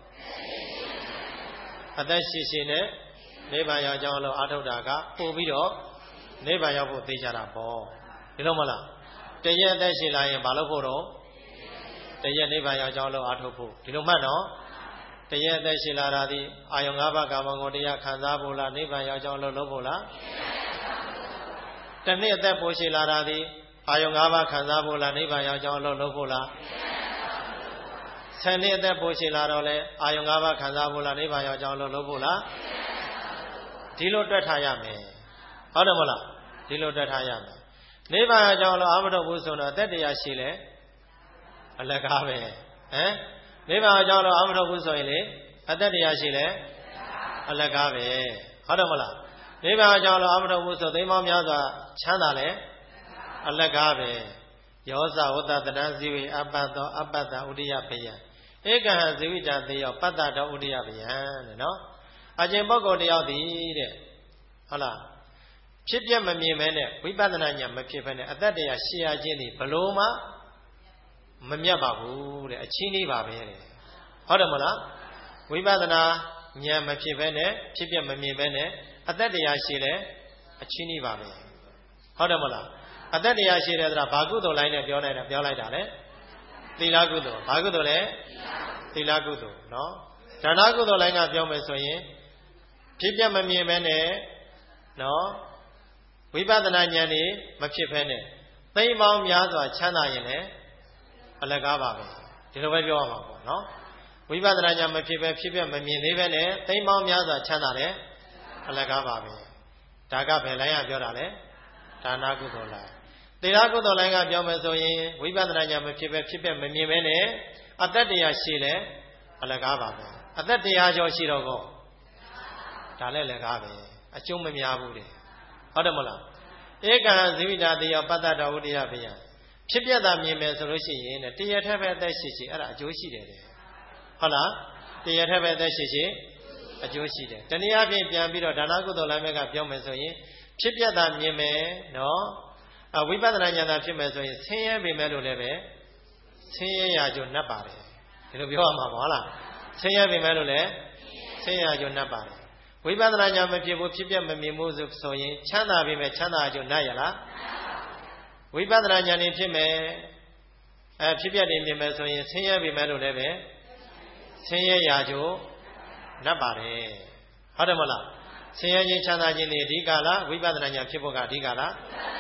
အသက်ရှည်ရှည်နဲ့နိဗ္ဗာန်ရောက်ကြောင်းအလုံးအားထုတ်တာကပို့ပြီးတော့နိဗ္ဗာန်ရောက်ဖို့သိကြတာပေါ့ဒီလိုမလားတရက်အသက်ရှည်လာရင်ဘာလုပ်ဖို့တော့တရက်နိဗ္ဗာန်ရောက်ကြောင်းအလုံးအားထုတ်ဖို့ဒီလိုမှတ်နော်တရက်အသက်ရှည်လာတာဒီအာယုံ၅ပါးကာမဂုဏ်တရားခံစားဖို့လားနိဗ္ဗာန်ရောက်ကြောင်းအလုံးလုပ်ဖို့လားတနှစ်အသက်ပိုရှည်လာတာဒီအာယုံ၅ပါးခံစားဖို့လားနိဗ္ဗာန်ရောက်ကြောင်းအလုံးလုပ်ဖို့လားဆယ်နှစ်အသက်ပိုရှည်လာတော့လေအာယုံ၅ပါးခံစားဖို့လားနိဗ္ဗာန်ရောက်ကြောင်းအလုံးလုပ်ဖို့လားဒီလိုတွက်ထားရမယ်ဟုတ်တယ်မလားဒီလိုတွက်ထားရမယ်နိဗ္ဗာန်အကြောင်းလို့အာမထုတ်ဘူးဆိုတော့အသက်တရားရှိလေအလကားပဲဟမ်နိဗ္ဗာန်အကြောင်းလို့အာမထုတ်ဘူးဆိုရင်လေအသက်တရားရှိလေအလကားပဲဟုတ်တယ်မလားနိဗ္ဗာန်အကြောင်းလို့အာမထုတ်ဘူးဆိုသိမ်းမောင်းများစွာချမ်းသာလေအလကားပဲယောဇဝတ္တတဏဇိဝေအပ္ပတောအပ္ပတ္တဥဒိယပယံဧကဟံဇိဝိတသေယောပတ္တတောဥဒိယပယံတဲ့နော်အကျင့်ပုဂ္ဂိုလ်တယောက်တည်းတဲ့ဟုတ်လားဖြစ်ပြမမြင်မဲနဲ့ဝိပဿနာဉာဏ်မဖြစ်ဘဲနဲ့အတ္တတရားရှေ့ရခြင်းဒီဘလို့မှမမြတ်ပါဘူးတဲ့အချင်းလေးပါပဲတဲ့ဟုတ်တယ်မလားဝိပဿနာဉာဏ်မဖြစ်ဘဲနဲ့ဖြစ်ပြမမြင်ဘဲနဲ့အတ္တတရားရှေ့လဲအချင်းလေးပါပဲဟုတ်တယ်မလားအတ္တတရားရှေ့တဲ့ဆိုတာဘာကုသိုလ်လိုက်နဲ့ပြောနေတာပြောလိုက်တာလေသီလကုသိုလ်ဘာကုသိုလ်လဲသီလကုသိုလ်နော်ဒါနကုသိုလ်လိုက်ကပြောမယ်ဆိုရင်ဖြစ်ပြမမြင်ဘဲနဲ့နော်ဝိပဿနာဉာဏ်นี่မဖြစ်ဖဲနဲ့သိမ်းပေါင်းများစွာချမ်းသာရင်လည်းအလကားပါပဲဒီလိုပဲပြောရမှာပေါ့နော်ဝိပဿနာဉာဏ်မဖြစ်ပဲဖြစ်ပြမမြင်သေးပဲနဲ့သိမ်းပေါင်းများစွာချမ်းသာတယ်အလကားပါပဲဒါကဘယ်လိုင်းကပြောတာလဲဒါနကုသိုလ်လိုင်းသီလကုသိုလ်လိုင်းကပြောမယ်ဆိုရင်ဝိပဿနာဉာဏ်မဖြစ်ပဲဖြစ်ပြမမြင်ပဲနဲ့အတ္တတရားရှိတယ်အလကားပါပဲအတ္တတရားကျော်ရှိတော့ကောဒါလည်းလည်းကားပဲအကျုံးမများဘူးတဲ့ဟုတ်တယ်မလားဧကံဇိဝိတာတေယပတ္တတော်ဝတ္တယပယံဖြစ်ပြတာမြင်မယ်ဆိုလို့ရှိရင်တရထက်ပဲအသက်ရှိရှိအဲ့ဒါအကျိုးရှိတယ်တဲ့ဟုတ်လားတရထက်ပဲအသက်ရှိရှိအကျိုးရှိတယ်တနည်းအားဖြင့်ပြန်ပြီးတော့ဒါနကုသိုလ်လိုင်းမဲ့ကပြောမယ်ဆိုရင်ဖြစ်ပြတာမြင်မယ်နော်အဝိပဿနာဉာဏ်သာဖြစ်မယ်ဆိုရင်ဆင်းရဲပေမဲ့လို့လည်းပဲဆင်းရဲရာကျိုးနှက်ပါတယ်ဒီလိုပြောရမှာပေါ့ဟုတ်လားဆင်းရဲပေမဲ့လို့လည်းဆင်းရဲရာကျိုးနှက်ပါတယ်ဝိပဿနာဉာဏ်မဖြစ်ဘူးဖြစ်ပြမမြင်ဘူးဆိုရင်ချမ်းသာပြီမဲ့ချမ်းသာအကျိုးနှက်ရလားဝိပဿနာဉာဏ်นี่ဖြစ်မယ်အဲဖြစ်ပြနေမြင်မယ်ဆိုရင်ဆင်းရဲပြီမဲ့လို့လည်းပဲဆင်းရဲရာကျိုးနှက်ပါတယ်ဟုတ်တယ်မလားဆင်းရဲခြင်းချမ်းသာခြင်းนี่အဓိကလားဝိပဿနာဉာဏ်ဖြစ်ဖို့ကအဓိကလား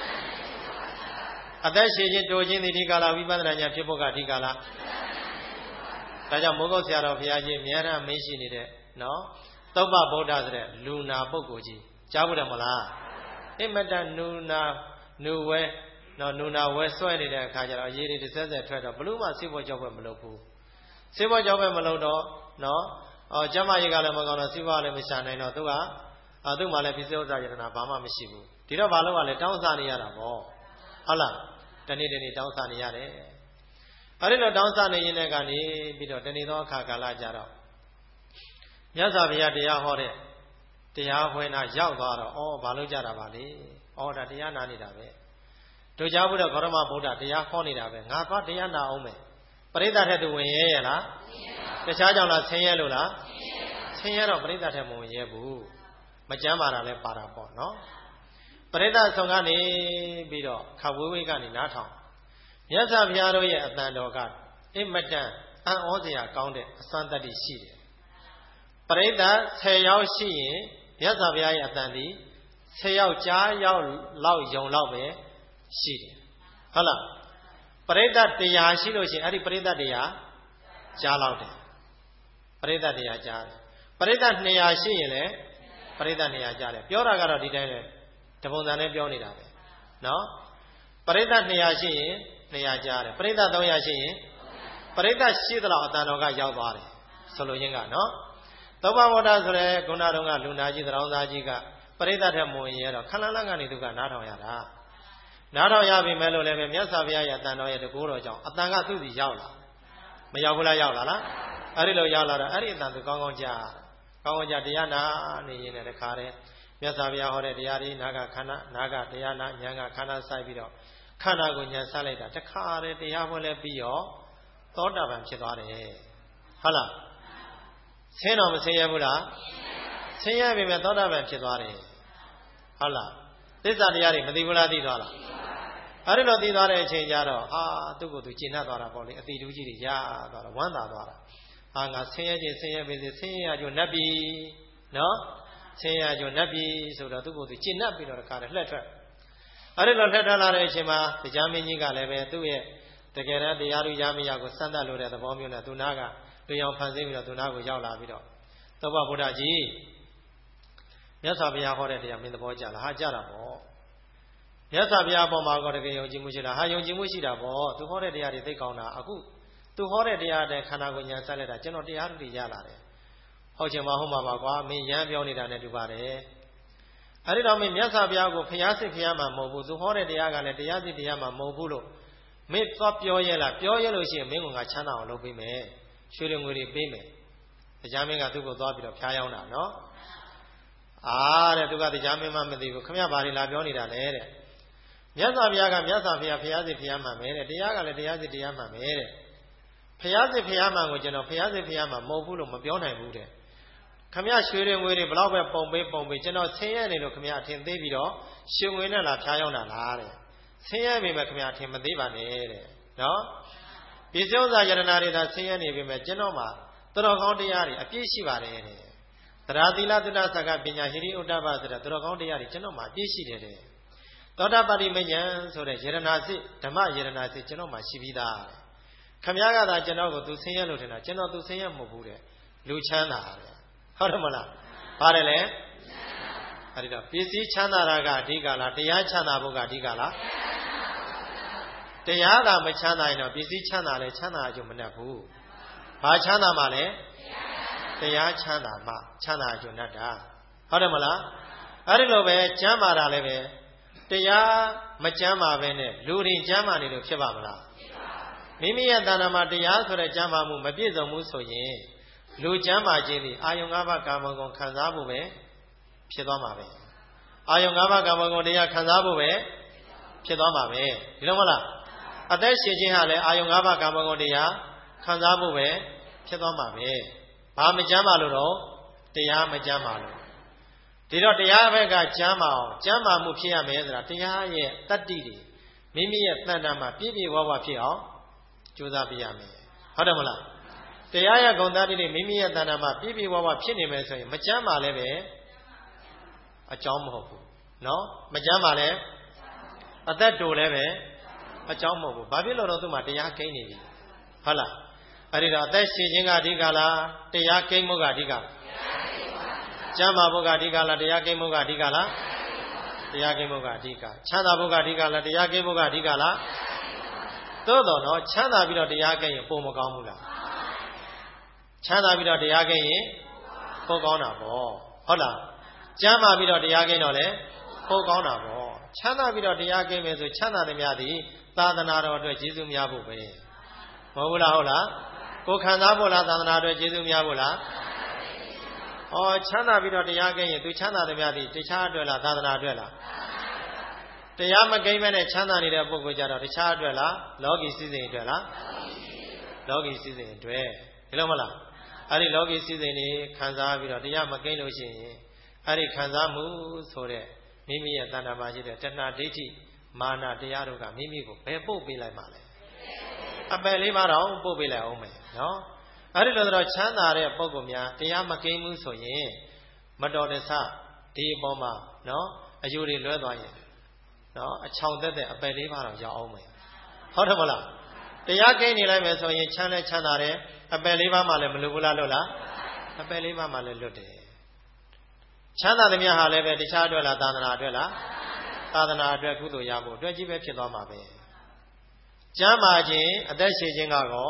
အသက်ရှင်ခြင်းတိုးခြင်းဒီအဓိကလားဝိပဿနာဉာဏ်ဖြစ်ဖို့ကအဓိကလားဒါကြောင့်မိုးကုတ်ဆရာတော်ဘုရားကြီးအများအားမေးရှိနေတဲ့နော်သုဘဗုဒ္ဓဆိုတဲ့လူနာပုဂ္ဂိုလ်ကြီးကြားဘူးတယ်မလားအမတနူနာနူဝဲနော်နူနာဝဲဆွဲနေတဲ့အခါကျတော့အရေးတွေတစ်ဆက်ဆက်ထွက်တော့ဘလို့မှစိတ်ပေါ်ကြောက်ပဲမလုပ်ဘူးစိတ်ပေါ်ကြောက်ပဲမလုပ်တော့နော်အော်ကျမကြီးကလည်းမကောင်းတော့စိတ်ပေါ်လည်းမရှာနိုင်တော့သူကအာသူ့မှာလည်းပြစ္ဆေဥစ္စာယတနာဘာမှမရှိဘူးဒီတော့ဘာလို့ကလဲတောင်းစားနေရတာပေါ့ဟုတ်လားတနေ့တနေ့တောင်းစားနေရတယ်အဲ့ဒီလိုတောင်းစားနေရင်လည်းကနေပြီးတော့တနေ့သောအခါကာလကြတော့မြတ်စွာဘုရားတရားဟောတဲ့တရားဟွင့်နာရောက်သွားတော့ဩဘာလို့ကြတာပါလဲဩဒါတရားနာနေတာပဲတို့ကြောင့်ဘုရားဂေါရမဗုဒ္ဓတရားဟောနေတာပဲငါသွားတရားနာအောင်မယ်ပရိသတ်ထက်သူဝင်ရဲရလားတခြားကြောင့်လားဆင်းရဲလို့လားဆင်းရဲတော့ပရိသတ်ထက်မဝင်ရဲဘူးမကြမ်းပါတာလဲပါတာပေါ့နော်ပရိသတ်ဆောင်ကနေပြီးတော့ခဝေးဝေးကနေနားထောင်မြတ်စွာဘုရားတို့ရဲ့အတန်တော်ကအင်မတန်အံ့ဩစရာကောင်းတဲ့အစွမ်းတတ္တိရှိတယ်ပရိသတ်ဆယ်ယောက်ရှိရင်မြတ်စွာဘုရားရဲ့အတန်ဒီဆယ်ယောက်ကြားရောက်လောက်ယုံလောက်ပဲရှိတယ်ဟုတ်လားပရိသတ်တရားရှိလို့ရှိရင်အဲ့ဒီပရိသတ်တရားကြားလောက်တယ်ပရိသတ်တရားကြားတယ်ပရိသတ်နှစ်ရာရှိရင်လည်းပရိသတ်နှစ်ရာကြားတယ်ပြောတာကတော့ဒီတိုင်းလေတပုံစံနဲ့ပြောနေတာပဲနော်ပရိသတ်နှစ်ရာရှိရင်နှစ်ရာကြားတယ်ပရိသတ်သုံးရာရှိရင်ပရိသတ်ရှိသလောက်အတန်တော်ကရောက်သွားတယ်ဆိုလိုရင်းကနော်သုဘဗုဒ္ဓဆိုတဲ့ခုနတုန်းကလူနာကြီးသရောင်းသားကြီးကပရိသတ်ထက်မဝင်ရတော့ခဏလန်းကနေသူကနားထောင်ရတာနားထောင်ရပြီမဲ့လို့လည်းပဲမြတ်စွာဘုရားရဲ့အတန်တော်ရဲ့တကူတော်ကြောင့်အတန်ကသူ့စီရောက်လာမရောက်ဘူးလားရောက်လာလားအဲ့ဒီလိုရောက်လာတော့အဲ့ဒီအတန်သူကောင်းကောင်းကြားကောင်းကောင်းကြားတရားနာနေရင်လည်းတခါတည်းမြတ်စွာဘုရားဟောတဲ့တရားတွေနာကခန္ဓာနာကတရားနာဉာဏ်ကခန္ဓာဆိုင်ပြီးတော့ခန္ဓာကိုဉာဏ်ဆက်လိုက်တာတခါတည်းတရားဟောလဲပြီးရောသောတာပန်ဖြစ်သွားတယ်ဟုတ်လားဆင်းတော့မဆင်းရဘူးလားဆင်းရပြီမဲ့သောတာပန်ဖြစ်သွားတယ်ဟုတ်လားသစ္စာတရားတွေမသိဘူးလားသိသွားလားအဲ့ဒီလိုသိသွားတဲ့အချိန်ကျတော့ဟာသူ့ကိုယ်သူကျင့်တတ်သွားတာပေါ့လေအတိတူကြီးတွေရသွားတာဝမ်းသာသွားတာဟာငါဆင်းရဲခြင်းဆင်းရဲပြီဆင်းရဲကြိုနတ်ပြီနော်ဆင်းရဲကြိုနတ်ပြီဆိုတော့သူ့ကိုယ်သူကျင့်တတ်ပြီးတော့တခါတည်းလှက်ထွက်အဲ့ဒီလိုလှက်ထွက်လာတဲ့အချိန်မှာတရားမင်းကြီးကလည်းပဲသူ့ရဲ့တကယ်တမ်းတရားသူရမရကိုစမ်းသပ်လို့တဲ့သဘောမျိုးနဲ့သူနာကတွေ့အောင်ဖန်ဆင်းပြီးတော့သူနာကိုရောက်လာပြီးတော့သောဘဗုဒ္ဓကြီးမြတ်စွာဘုရားဟောတဲ့တရားမင်းသဘောကျလားဟာကြတာပေါ့မြတ်စွာဘုရားပေါ်မှာကောတကယ်ယုံကြည်မှုရှိလားဟာယုံကြည်မှုရှိတာပေါ့သူဟောတဲ့တရားတွေသိကောင်းတာအခုသူဟောတဲ့တရားတဲ့ခန္ဓာကိုဉာဏ်ဆက်လိုက်တာကျွန်တော်တရားတွေရလာတယ်ဟုတ်ချင်မဟုတ်မှာပါကွာမင်းရမ်းပြောနေတာနဲ့တူပါတယ်အဲ့ဒီတော့မင်းမြတ်စွာဘုရားကိုဖျားစစ်ဖျားမှာမဟုတ်ဘူးသူဟောတဲ့တရားကလည်းတရားစစ်တရားမှာမဟုတ်ဘူးလို့မင်းသွားပြောရဲလားပြောရဲလို့ရှိရင်မင်းကငါချမ်းသာအောင်လုပ်ပေးမယ်ရွှေတွေငွေတွေပေးမယ်တရားမင်းကသူ့ကိုသွားပြီးတော့ဖျားရောက်တာနော်အားတဲ့သူကတရားမင်းမှမသိဘူးခမရဘာတွေလာပြောနေတာလဲတဲ့မြတ်စွာဘုရားကမြတ်စွာဘုရားဖျားစစ်ဖျားမှာမယ်တဲ့တရားကလည်းတရားစစ်တရားမှာမယ်တဲ့ဖျားစစ်ဖျားမှာကိုကျွန်တော်ဖျားစစ်ဖျားမှာမဟုတ်ဘူးလို့မပြောနိုင်ဘူးတဲ့ခမရရွှေတွေငွေတွေဘလောက်ပဲပုံပေးပုံပေးကျွန်တော်ဆင်းရဲနေလို့ခမရအထင်သေးပြီးတော့ရွှေငွေနဲ့လာဖျားရောက်တာလားတဲ့ဆင်းရဲပြီမဲ့ခမရအထင်မသေးပါနဲ့တဲ့နော်ပစ္စည်းဥစ္စာယတနာတွေသာဆင်းရဲနေပြီမဲ့ကျွန်တော်မှာတော်ကောင်းတရားတွေအပြည့်ရှိပါတယ်တဲ့တရားသီလသုဒ္ဓဆက်ကပညာဟိရိဥဒ္ဓဘဆိုတဲ့တော်ကောင်းတရားတွေကျွန်တော်မှာအပြည့်ရှိတယ်တဲ့သောတာပတိမဉ္ဇဉ်ဆိုတဲ့ယရနာစိဓမ္မယရနာစိကျွန်တော်မှာရှိပြီးသားခမည်းကသာကျွန်တော်ကိုသူဆင်းရဲလို့ထင်တာကျွန်တော်သူဆင်းရဲမဟုတ်ဘူးတဲ့လူချမ်းသာတဲ့ဟုတ်တယ်မလားပါတယ်လေအဲ့ဒီတော့ပစ္စည်းချမ်းသာတာကအဓိကလားတရားချမ်းသာဖို့ကအဓိကလားတရားကမချမ်းသာရင်တော့ပစ္စည်းချမ်းသာလဲချမ်းသာအကျိုးမနှက်ဘူးဘာချမ်းသာမှလဲတရားချမ်းသာမှချမ်းသာအကျိုးနှက်တာဟုတ်တယ်မလားအဲ့ဒီလိုပဲကျမ်းမာတာလည်းပဲတရားမကျမ်းမာပဲနဲ့လူတွေကျမ်းမာနေလို့ဖြစ်ပါမလားမိမိရဲ့တဏ္ဍာမှာတရားဆိုတဲ့ကျမ်းမာမှုမပြည့်စုံဘူးဆိုရင်လူကျမ်းမာခြင်းဒီအာယုံ၅ပါးကာမဂုဏ်ခံစားဖို့ပဲဖြစ်သွားမှာပဲအာယုံ၅ပါးကာမဂုဏ်တရားခံစားဖို့ပဲဖြစ်သွားမှာပဲဒီလိုမလားအသက်ရှင်ခြင်းဟာလည်းအာယုံ၅ပါးကာမဂုဏ်တရားခံစားဖို့ပဲဖြစ်သွားမှာပဲဘာမကျမ်းမာလို့တော့တရားမကျမ်းမာလို့ဒီတော့တရားဘက်ကကျမ်းမာအောင်ကျမ်းမာမှုဖြစ်ရမယ်ဆိုတာတရားရဲ့တတ္တိတွေမိမိရဲ့တဏ္ဍာမှာပြည့်ပြည့်ဝဝဖြစ်အောင်ကြိုးစားပြရမယ်ဟုတ်တယ်မလားတရားရဲ့ဂုဏ်တတ္တိတွေမိမိရဲ့တဏ္ဍာမှာပြည့်ပြည့်ဝဝဖြစ်နေမယ်ဆိုရင်မကျမ်းမာလည်းပဲအကြောင်းမဟုတ်ဘူးနော်မကျမ်းမာလည်းအသက်တိုလည်းပဲအကြောင်းမဟုတ်ဘူးဘာဖြစ်လို့တော့သူ့မှာတရားကိန်းနေပြီဟုတ်လားအဲ့ဒီတော့အသက်ရှင်ခြင်းကအဓိကလားတရားကိန်းမှုကအဓိကကျမ်းမာဖို့ကအဓိကလားတရားကိန်းမှုကအဓိကလားတရားကိန်းမှုကအဓိကချမ်းသာဖို့ကအဓိကလားတရားကိန်းမှုကအဓိကလားသို့တော်တော့ချမ်းသာပြီးတော့တရားကိန်းရင်ပုံမကောင်းဘူးလားချမ်းသာပြီးတော့တရားကိန်းရင်ပုံကောင်းတာပေါ့ဟုတ်လားကျမ်းမာပြီးတော့တရားကိန်းတော့လေပုံကောင်းတာပေါ့ချမ်းသာပြီးတော့တရားကိန်းမယ်ဆိုချမ်းသာသမျှသည်သာသနာတော်အတွက်ကျေးဇူးများဖို့ပဲမဟုတ်ဘူးလားဟုတ်လားကိုခံစားဖို့လားသာသနာအတွက်ကျေးဇူးများဖို့လားဩချမ်းသာပြီးတော့တရားကိန်းရင်သူချမ်းသာသမျှသည်တခြားအတွက်လားသာသနာအတွက်လားတရားမကိန်းမဲ့နဲ့ချမ်းသာနေတဲ့ပုဂ္ဂိုလ်ကြတော့တခြားအတွက်လားလောကီစည်းစိမ်အတွက်လားလောကီစည်းစိမ်အတွက်ဒီလိုမလားအဲ့ဒီလောကီစည်းစိမ်တွေခံစားပြီးတော့တရားမကိန်းလို့ရှိရင်အဲ့ဒီခံစားမှုဆိုတဲ့မိမိရဲ့တဏ္ဍာမှာရှိတဲ့တဏှာဒိဋ္ဌိမာနတရားတို့ကမိမိကိုဘယ်ပို့ပေးလိုက်မှလဲအပယ်လေးပါးတော့ပို့ပေးလိုက်အောင်မယ်နော်အဲ့ဒီလိုတော့ချမ်းသာတဲ့ပုဂ္ဂိုလ်များတရားမကိန်းဘူးဆိုရင်မတော်တဆဒီအပေါ်မှာနော်အယူတွေလွဲသွားရင်နော်အချောင်သက်တဲ့အပယ်လေးပါးတော့ရောက်အောင်မယ်ဟုတ်တယ်မလားတရားကိန်းနေလိုက်မယ်ဆိုရင်ချမ်းလဲချမ်းသာတယ်အပယ်လေးပါးမှလည်းမလွတ်ဘူးလားလွတ်လားအပယ်လေးပါးမှလည်းလွတ်တယ်ချမ်းသာသမျှဟာလည်းပဲတခြားအတွက်လားသာသနာအတွက်လားသာသနာအတွက်ကုသိုလ်ရဖို့အတွက်ကြီးပဲဖြစ်သွားမှာပဲကျမ်းမာခြင်းအသက်ရှင်ခြင်းကတော့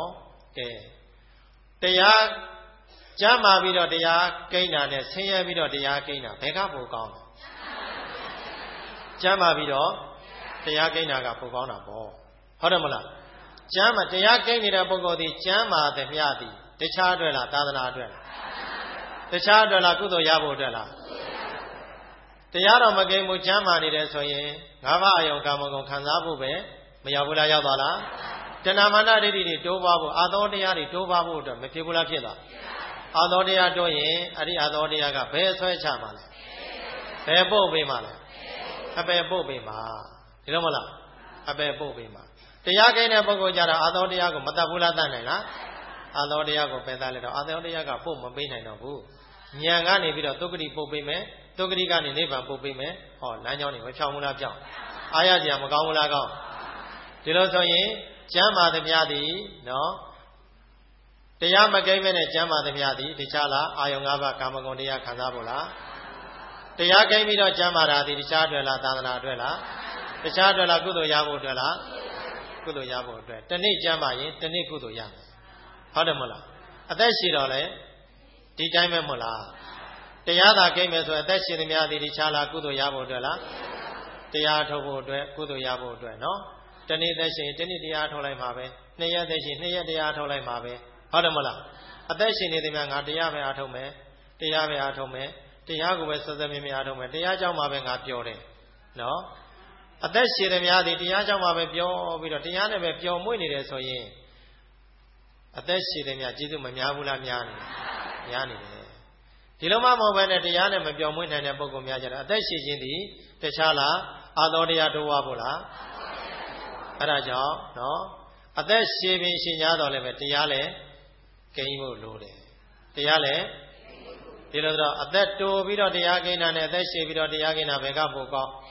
ကဲတရားကျမ်းမာပြီးတော့တရားကိန်းတာနဲ့ဆင်းရဲပြီးတော့တရားကိန်းတာဘယ်ကပိုကောင်းလဲကျမ်းမာပြီးတော့တရားကိန်းတာကပိုကောင်းတာပေါ့ဟုတ်တယ်မလားကျမ်းမာတရားကိန်းနေတဲ့ပုဂ္ဂိုလ်ဒီကျမ်းမာသည်မြတ်သည်တခြားအတွက်လားသာသနာအတွက်လားတခြားအတွက်လားကုသိုလ်ရဖို့အတွက်လားတရားတော်မကိန်းဘူးကျမ်းမာနေတယ်ဆိုရင်ငါးပါးအယုံကာမဂုဏ်ခံစားဖို့ပဲမရောက်ဘူးလားရောက်သွားလားတဏမာနဒိဋ္ဌိတွေတိုးပွားဖို့အာသောတရားတွေတိုးပွားဖို့အတွက်မဖြစ်ဘူးလားဖြစ်သွားအာသောတရားတိုးရင်အဲ့ဒီအာသောတရားကဘယ်ဆွဲချမှာလဲဘယ်ပို့ပေးမှာလဲအပယ်ပို့ပေးမှာဒီလိုမလားအပယ်ပို့ပေးမှာတရားကိန်းတဲ့ပုဂ္ဂိုလ်ကြတော့အာသောတရားကိုမတတ်ဘူးလားတတ်နိုင်လားအာသောတရားကိုပယ်တတ်လိုက်တော့အာသောတရားကပို့မပေးနိုင်တော့ဘူးဉာဏ်ကနေပြီးတော့သုက္ကတိပို့ပေးမယ်သုက္ကတိကနေနိဗ္ဗာန်ပို့ပေးမယ်ဟောလမ်းကြောင်းတွေမဖြောင်းဘူးလားဖြောင်းအားရကြမကောင်းဘူးလားကောင်းဒီလိုဆိုရင်ကျမ်းမာသမျှသည်နော်တရားမကိန်းမဲ့နဲ့ကျမ်းမာသမျှသည်တခြားလားအာယုံ၅ပါးကာမဂုဏ်တရားခံစားဖို့လားတရားကိန်းပြီးတော့ကျမ်းမာတာသည်တခြားအတွက်လားသာသနာအတွက်လားတခြားအတွက်လားကုသိုလ်ရဖို့အတွက်လားကုသိုလ်ရဖို့အတွက်တနေ့ကျမ်းမာရင်တနေ့ကုသိုလ်ရမယ်ဟုတ်တယ်မဟုတ်လားအသက်ရှိတော့လေဒီတိုင်းပဲမဟုတ်လားတရားသာကိန်းမယ်ဆိုအသက်ရှိသမျှသည်တခြားလားကုသိုလ်ရဖို့အတွက်လားတရားထုတ်ဖို့အတွက်ကုသိုလ်ရဖို့အတွက်နော်တနေ့သက်ရှိတနေ့တရားထုတ်လိုက်မှာပဲနှစ်ရက်သက်ရှိနှစ်ရက်တရားထုတ်လိုက်မှာပဲဟုတ်တယ်မလားအသက်ရှင်နေသမျှငါတရားပဲအားထုတ်မယ်တရားပဲအားထုတ်မယ်တရားကိုပဲစစမြင်မြင်အားထုတ်မယ်တရားကြောင့်မှပဲငါပျော်တယ်နော်အသက်ရှင်သမျှသည်တရားကြောင့်မှပဲပျော်ပြီးတော့တရားနဲ့ပဲပျော်မွေ့နေတယ်ဆိုရင်အသက်ရှင်သမျှကျေးဇူးမများဘူးလားများနေများနေတယ်ဒီလိုမှမဟုတ်ဘဲနဲ့တရားနဲ့မပျော်မွေ့နိုင်တဲ့ပုဂ္ဂိုလ်များကြတော့အသက်ရှင်ခြင်းသည်တခြားလားအာသောတရားတိုးဝါဖို့လားအဲ့ဒါကြောင့်နော်အသက်ရှင်ပြီးရှင်냐တော့လည်းပဲတရားလည်းကိန်းဖို့လိုတယ်တရားလည်းဒီလိုတော့အသက်တိုးပြီးတော့တရားကိန်းတာနဲ့အသက်ရှင်ပြီးတော့တရားကိန်းတာဘယ်ကပိုကောင်း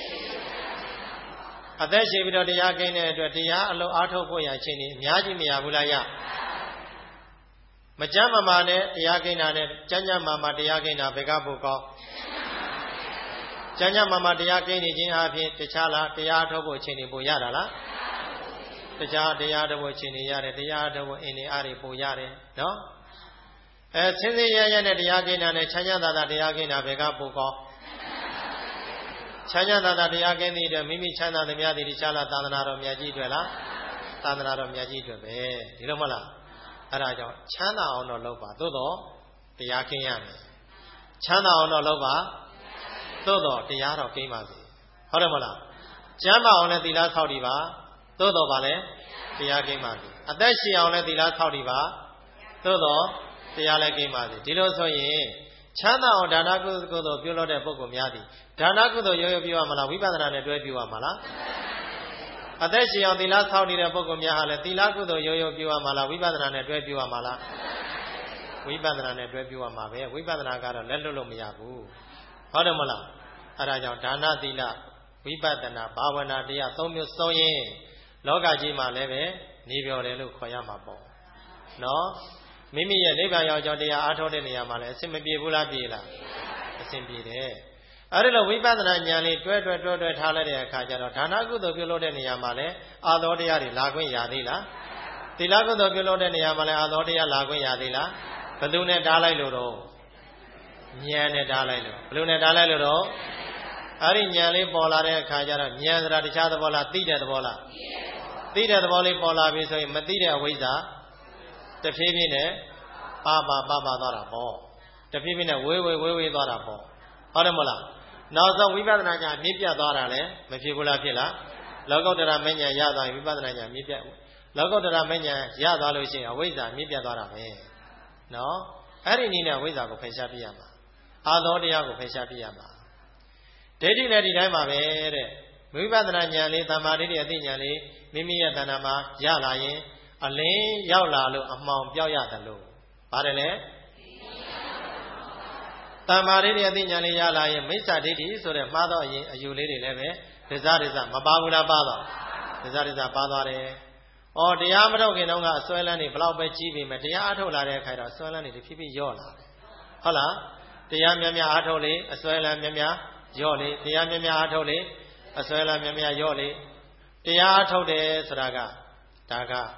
အသက်ရှင်ပြီးတော့တရားကိန်းတဲ့အတွက်တရားအလုံးအားထုတ်ဖို့ရချင်းနေအများကြီးမရဘူးလားရမကြမ်းမမာနဲ့တရားကိန်းတာနဲ့ကြမ်းကြမ်းမာမာတရားကိန်းတာဘယ်ကပိုကောင်းကြမ်းကြမ်းမာမာတရားကိန်းနေခြင်းအပြင်တခြားလားတရားထုတ်ဖို့ချင်းနေပို့ရတာလားတခြားတရားထုတ်ဖို့ချင်းနေရတယ်တရားထုတ်ဖို့အင်းနေအားတွေပို့ရတယ်နော်အဲဆင်းရဲရရနဲ့တရားကိန်းတာနဲ့ချမ်းသာသာတရားကိန်းတာဘယ်ကပိုကောင်းချမ်းသာသာတရားကိန်းတဲ့အတွက်မိမိချမ်းသာသမျှသည်တခြားလားသာသနာတော်မြတ်ကြီးအတွက်လားသာသနာတော်မြတ်ကြီးအတွက်ပဲဒီလိုမဟုတ်လားအဲ့ဒါကြောင့်ချမ်းသာအောင်တော့လုပ်ပါသို့တော့တရားကိန်းရမယ်ချမ်းသာအောင်တော့လုပ်ပါသို့တော့တရားတော်ကိန်းပါစေဟုတ်တယ်မဟုတ်လားကျမ်းမာအောင်လည်းသီလဆောက်တည်ပါသို့တော့ပါလေတရားကိန်းပါစေအသက်ရှင်အောင်လည်းသီလဆောက်တည်ပါသို့တော့တရားလည်းကိန်းပါစေဒီလိုဆိုရင်ချမ်းသာအောင်ဒါနကုသိုလ်ပြုလုပ်တဲ့ပုဂ္ဂိုလ်များသည်ဒါနကုသိုလ်ရိုးရိုးပြုရမလားဝိပဿနာနဲ့တွဲပြုရမလားအသက်ရှင်အောင်သီလဆောက်နေတဲ့ပုဂ္ဂိုလ်များဟာလည်းသီလကုသိုလ်ရိုးရိုးပြုရမလားဝိပဿနာနဲ့တွဲပြုရမလားဝိပဿနာနဲ့တွဲပြုရမှာပဲဝိပဿနာကတော့လက်လွတ်လို့မရဘူးဟုတ်တယ်မလားအဲဒါကြောင့်ဒါနသီလဝိပဿနာဘာဝနာတရားသုံးမျိုးစုံရင်လောကကြီးမှာလည်းပဲနေပြော်တယ်လို့ခေါ်ရမှာပေါ့နော်မိမိရဲ့နိဗ္ဗာန်ရောက်ကြောင်းတရားအားထုတ်တဲ့နေရာမှာလည်းအဆင်မပြေဘူးလားပြေလားအဆင်ပြေတယ်အဲ့ဒီလိုဝိပဿနာဉာဏ်လေးတွဲတွဲတွဲတွဲထားလိုက်တဲ့အခါကျတော့ဒါနကုသိုလ်ပြုလုပ်တဲ့နေရာမှာလည်းအာသောတရားတွေလာခွင့်ရသေးလားသီလကုသိုလ်ပြုလုပ်တဲ့နေရာမှာလည်းအာသောတရားလာခွင့်ရသေးလားဘယ်သူနဲ့တားလိုက်လို့တော့ဉာဏ်နဲ့တားလိုက်လို့ဘယ်လိုနဲ့တားလိုက်လို့တော့အဲ့ဒီဉာဏ်လေးပေါ်လာတဲ့အခါကျတော့ဉာဏ်ဆိုတာတခြားသဘောလားသိတဲ့သဘောလားသိတဲ့သဘောလေးပေါ်လာပြီဆိုရင်မသိတဲ့အဝိဇ္ဇာတဖြည်းဖြည်းနဲ့ပါပါပါပါသွားတာပေါ့တဖြည်းဖြည်းနဲ့ဝေးဝေးဝေးဝေးသွားတာပေါ့ဟုတ်တယ်မလားနောက်ဆုံးဝိပဿနာဉာဏ်မြင့်ပြတ်သွားတာလည်းမဖြစ်ဘူးလားဖြစ်လားလောကုတ္တရာမဉ္ဇဉ်ရသွားရင်ဝိပဿနာဉာဏ်မြင့်ပြတ်လောကုတ္တရာမဉ္ဇဉ်ရသွားလို့ရှိရင်အဝိဇ္ဇာမြင့်ပြတ်သွားတာပဲနော်အဲ့ဒီနည်းနဲ့အဝိဇ္ဇာကိုဖယ်ရှားပြရမှာအာသောတရားကိုဖယ်ရှားပြရမှာဒိဋ္ဌိလည်းဒီတိုင်းပါပဲတဲ့ဝိပဿနာဉာဏ်လေးသမ္မာဒိဋ္ဌိအသိဉာဏ်လေးမိမိရဲ့တဏ္ဍာမှာရလာရင်အလင်းရောက်လာလို့အမှောင်ပြောက်ရတယ်လို့ပါတယ်လေတမ္မာဒိဋ္ဌိအသိဉာဏ်လေးရလာရင်မိစ္ဆာဒိဋ္ဌိဆိုတဲ့မှားတော့အရင်အယူလေးတွေလည်းပဲဒဇဒဇမပါဘူးလားပါတော့ဒဇဒဇပါသွားတယ်။အော်တရားမထုတ်ခင်တုန်းကအစွဲလန်းနေဘလောက်ပဲကြီးပြီမဲ့တရားအထုတ်လာတဲ့အခါတော့အစွဲလန်းနေတဖြည်းဖြည်းရော့လာတယ်။ဟုတ်လား။တရားများများအထုတ်လေအစွဲလန်းများများရော့လေတရားများများအထုတ်လေအစွဲလန်းများများရော့လေတရားအထုတ်တယ်ဆိုတာကဒါက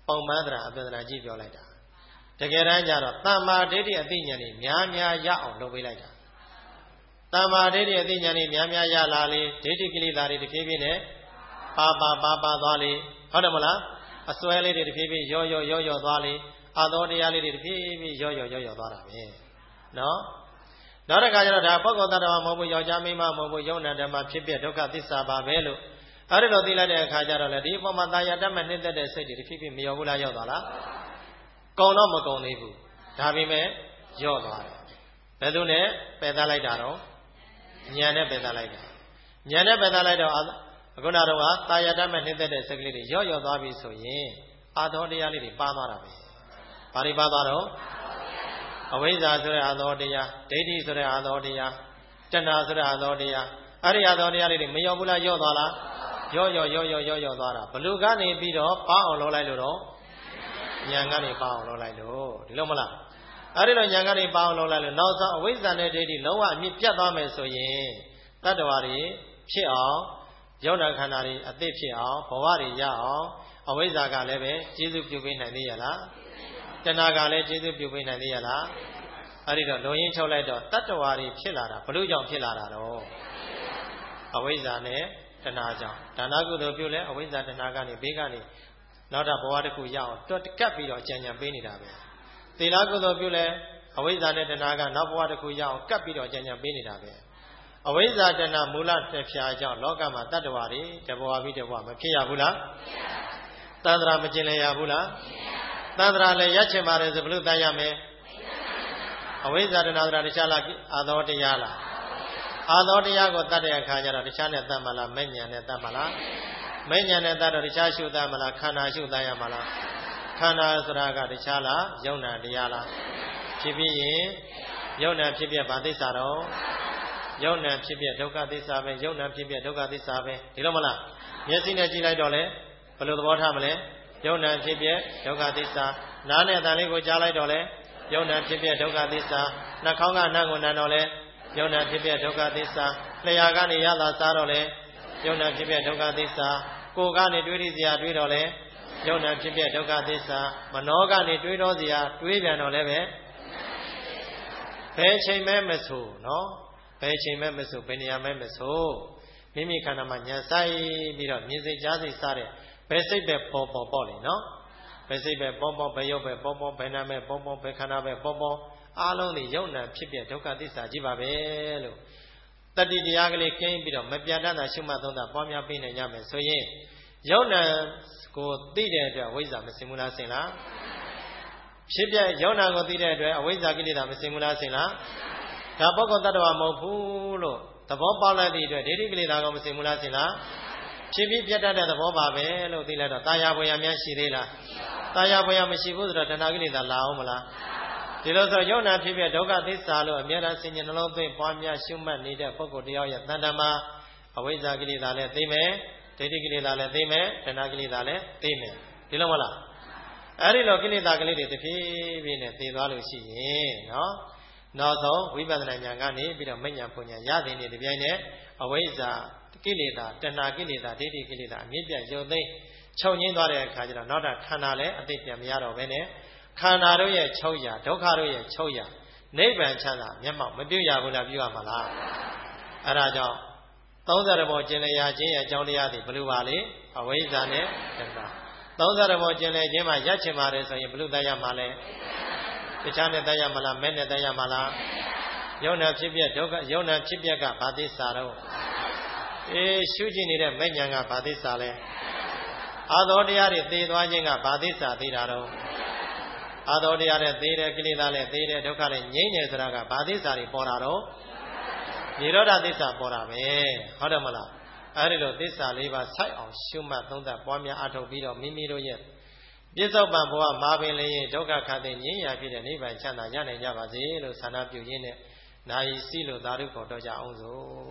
ပုံမှန်တရာအပြန်တရာကြည့်ပြောလိုက်တာတကယ်တမ်းကျတော့တမ္မာဒိဋ္ဌိအသိဉာဏ်นี่များများရအောင်လုပ်ပေးလိုက်တာတမ္မာဒိဋ္ဌိအသိဉာဏ်นี่များများရလာလေဒိဋ္ဌိကိလေသာတွေတဖြည်းဖြည်းနဲ့ပါပါပါပါသွားလေဟုတ်တယ်မလားအစွဲလေးတွေတဖြည်းဖြည်းရောရောရောရောသွားလေအာသောတရားလေးတွေတဖြည်းဖြည်းရောရောရောရောသွားတာပဲနော်နောက်တစ်ခါကျတော့ဒါပုဂ္ဂိုလ်တ attva မဟုတ်ဘူးယောက်ျားမိန်းမမဟုတ်ဘူးယုံနာဓမ္မဖြစ်ဖြစ်ဒုက္ခသစ္စာပါပဲလို့အဲ့ဒီလိုသိလိုက်တဲ့အခါကျတော့လေဒီအပေါ်မှာတာယာတတ်မဲ့နှိမ့်သက်တဲ့စိတ်တွေတဖြည်းဖြည်းမရောဘူးလားရောက်သွားလားကုံတော့မကုံသေးဘူးဒါပေမဲ့ရော့သွားတယ်ဘယ်လိုနဲ့ပယ်သလိုက်တာတော့ဉာဏ်နဲ့ပယ်သလိုက်တာဉာဏ်နဲ့ပယ်သလိုက်တော့အခုနတော့ကတာယာတတ်မဲ့နှိမ့်သက်တဲ့စိတ်ကလေးတွေရော့ရော့သွားပြီဆိုရင်အာသောတရားလေးတွေပါသွားတာပဲဘာတွေပါသွားတော့အဝိဇ္ဇာဆိုတဲ့အာသောတရားဒိဋ္ဌိဆိုတဲ့အာသောတရားတဏှာဆိုတဲ့အာသောတရားအဲ့ဒီအာသောတရားလေးတွေမရောဘူးလားရော့သွားလားရော့ရော့ရော့ရော့ရော့ရော့သွားတာဘလူကနေပြီးတော့ပါအောင်လုပ်လိုက်လို့တော့ဉာဏ်ကနေပါအောင်လုပ်လိုက်လို့ဒီလိုမလားအဲ့ဒီလိုဉာဏ်ကနေပါအောင်လုပ်လိုက်လို့နောက်ဆုံးအဝိဇ္ဇာနဲ့ဒိဋ္ဌိလုံးဝအမြင့်ပြတ်သွားမယ်ဆိုရင်တတ္တဝါတွေဖြစ်အောင်ယုံနာခန္ဓာတွေအသိဖြစ်အောင်ဘဝတွေရအောင်အဝိဇ္ဇာကလည်းပဲကျေစုပြုပေးနိုင်သေးရလားတဏှာကလည်းကျေစုပြုပေးနိုင်သေးရလားအဲ့ဒီတော့လုံရင်းချုပ်လိုက်တော့တတ္တဝါတွေဖြစ်လာတာဘလို့ကြောင့်ဖြစ်လာတာတော့အဝိဇ္ဇာနဲ့တဏှာကြောင့်ဒါနကုသိုလ်ပြုလဲအဝိဇ္ဇာတဏှာကနေဘေးကနေနောက်တာဘဝတစ်ခုရအောင်တွတ်ကပ်ပြီးတော့ကြံကြံပေးနေတာပဲသီလကုသိုလ်ပြုလဲအဝိဇ္ဇာနဲ့တဏှာကနောက်ဘဝတစ်ခုရအောင်ကပ်ပြီးတော့ကြံကြံပေးနေတာပဲအဝိဇ္ဇာတဏှာမူလတစ်ဖြာကြောင့်လောကမှာတတ္တဝါတွေတဘဝပြီးတဘဝမဖြစ်ရဘူးလားသန္တရာမကျင်လည်ရဘူးလားသန္တရာလည်းရချင်ပါတယ်ဆိုဘလို့တတ်ရမယ်အဝိဇ္ဇာတဏှာဆိုတာတခြားလားအာသောတရားလားအာသောတရားကိုတတ်တဲ့အခါကျတော့တခြားနဲ့တတ်မလားမဲ့ညာနဲ့တတ်မလားမဲ့ညာနဲ့တတ်တော့တခြားရှုတတ်မလားခန္ဓာရှုတတ်ရမလားခန္ဓာဆိုတာကတခြားလားယုံနာတရားလားဖြစ်ဖြစ်ရင်ယုံနာဖြစ်ဖြစ်ဘာသစ္စာတော့ယုံနာဖြစ်ဖြစ်ဒုက္ခသစ္စာပဲယုံနာဖြစ်ဖြစ်ဒုက္ခသစ္စာပဲဒီလိုမလားမျက်စိနဲ့ကြည့်လိုက်တော့လေဘယ်လိုသဘောထားမလဲယုံနာဖြစ်ဖြစ်ဒုက္ခသစ္စာနားနဲ့အတန်လေးကိုကြားလိုက်တော့လေယုံနာဖြစ်ဖြစ်ဒုက္ခသစ္စာနှာခေါင်းကနားကိုနားတော့လေယုံနာဖြစ်ဖြစ်ဒုက္ခသစ္စာလျှာကနေရတာစားတော့လေယုံနာဖြစ်ဖြစ်ဒုက္ခသစ္စာကိုယ်ကနေတွေးရစရာတွေးတော့လေယုံနာဖြစ်ဖြစ်ဒုက္ခသစ္စာမနောကနေတွေးတော့စရာတွေးပြန်တော့လည်းပဲဘယ်ချိန်မဲမဆိုနော်ဘယ်ချိန်မဲမဆိုဘယ်နေရာမဲမဆိုမိမိခန္ဓာမှာညာဆိုင်ပြီးတော့မြင်စိတ်ကြားစိတ်စားတဲ့ဘယ်စိတ်ပဲပေါ်ပေါ်ပေါ့လေနော်ဘယ်စိတ်ပဲပေါ်ပေါ်ဘယ်ရုပ်ပဲပေါ်ပေါ်ဘယ်နာမဲပေါ်ပေါ်ဘယ်ခန္ဓာပဲပေါ်ပေါ်အားလုံးတွေယုံနာဖြစ်ဖြစ်ဒုက္ခသစ္စာကြီးပါပဲလို့တတိတရားကလေးကျင်းပြီးတော့မပြတ်တတ်တာရှုမှတ်သုံးတာပွားများပေးနိုင်ကြမယ်ဆိုရင်ယုံနာကိုသိတဲ့အတွက်ဝိဇ္ဇာမစင်ဘူးလားစင်လားဖြစ်ပြယုံနာကိုသိတဲ့အတွက်အဝိဇ္ဇာကိလေသာမစင်ဘူးလားစင်လားဒါပုဂ္ဂိုလ်တ attva မဟုတ်ဘူးလို့သဘောပေါက်လိုက်တဲ့အတွက်ဒိဋ္ဌိကိလေသာကိုမစင်ဘူးလားစင်လားဖြစ်ပြီးပြတ်တတ်တဲ့သဘောပါပဲလို့သိလိုက်တော့တာယာဘွေရများရှိသေးလားတာယာဘွေရမရှိဘူးဆိုတော့တဏှာကိလေသာလာအောင်မလားဒီလိုဆိုယုံနာဖြစ်ဖြစ်ဒုက္ခသစ္စာလို့အမြဲတမ်းစဉ်းကျင်နှလုံးသွင်းပွားများရှုမှတ်နေတဲ့ပုဂ္ဂိုလ်တရားရဲ့တဏ္ဍာမှာအဝိဇ္ဇာကိလေသာလည်းသိမယ်ဒိဋ္ဌိကိလေသာလည်းသိမယ်တဏှာကိလေသာလည်းသိမယ်ဒီလိုမလားအဲ့ဒီလိုကိလေသာကလေးတွေတဖြည်းဖြည်းနဲ့သိသွားလို့ရှိရင်နော်နောက်ဆုံးဝိပဿနာဉာဏ်ကနေပြီးတော့မဉ္ဇဉ်ပူဉ္ဇဉ်ရတဲ့နေ့ဒီပြိုင်နဲ့အဝိဇ္ဇာကိလေသာတဏှာကိလေသာဒိဋ္ဌိကိလေသာအမြင့်ပြတ်ရုပ်သိမ်းချုပ်ငင်းသွားတဲ့အခါကျတော့နောက်တာခန္ဓာလည်းအသိပြန်မရတော့ဘဲနဲ့ခန္ဓာတို့ရဲ့ချုပ်ရာဒုက္ခတို့ရဲ့ချုပ်ရာနိဗ္ဗာန်ချမ်းသာမျက်မှောက်မပြုတ်ရဘူးလားပြုရမှာလားအဲ့ဒါကြောင့်သုံးဆယ်ဘောကျင်လည်ရခြင်းရဲ့အကြောင်းတရားတွေဘယ်လိုပါလဲအဝိဇ္ဇာနဲ့တဏှာသုံးဆယ်ဘောကျင်လည်ခြင်းမှာရက်ချင်ပါတယ်ဆိုရင်ဘယ်လိုတတ်ရမှာလဲတခြားနဲ့တတ်ရမှာလားမဲ့နဲ့တတ်ရမှာလားယုံနာဖြစ်ပြဒုက္ခယုံနာဖြစ်ပြကဘာသစ္စာတော့အေးရှုကြည့်နေတဲ့မဲ့ညာကဘာသစ္စာလဲအာသောတရားတွေသိသွားခြင်းကဘာသစ္စာသိတာတော့အာသောတရားနဲ့သိတယ်ကိလေသာနဲ့သိတယ်ဒုက္ခနဲ့ငြိမ့်တယ်ဆိုတာကဘာသစ္စာတွေပေါ်တာတော့နိရောဓသစ္စာပေါ်တာပဲဟုတ်တယ်မလားအဲဒီလိုသစ္စာလေးပါးစိုက်အောင်ရှုမှတ်သုံးသပ်ပွားများအထောက်ပြီးတော့မိမိတို့ရဲ့ပြစ္ဆုတ်ပံဘဝမှာပင်လျင်ဒုက္ခခတ်တဲ့ငြိမ်းရာဖြစ်တဲ့နိဗ္ဗာန်ချမ်းသာရနိုင်ကြပါစေလို့ဆန္ဒပြုရင်းနဲ့နာယီစီလို့သာဓုခေါ်တော့ကြအောင်စို့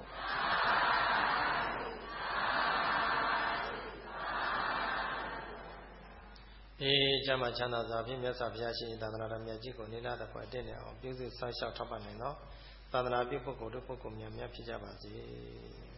အေးကျမ်းမာချမ်းသာစွာဖြင့်မြတ်စွာဘုရားရှင်သာသနာတော်မြတ်ကြီးကိုနိလသဖွယ်တင့်နေအောင်ပြုစုဆောက်ရှောက်ထောက်ပံ့နေတော့သာသနာပြုပုဂ္ဂိုလ်တို့ပုဂ္ဂိုလ်များများဖြစ်ကြပါစေ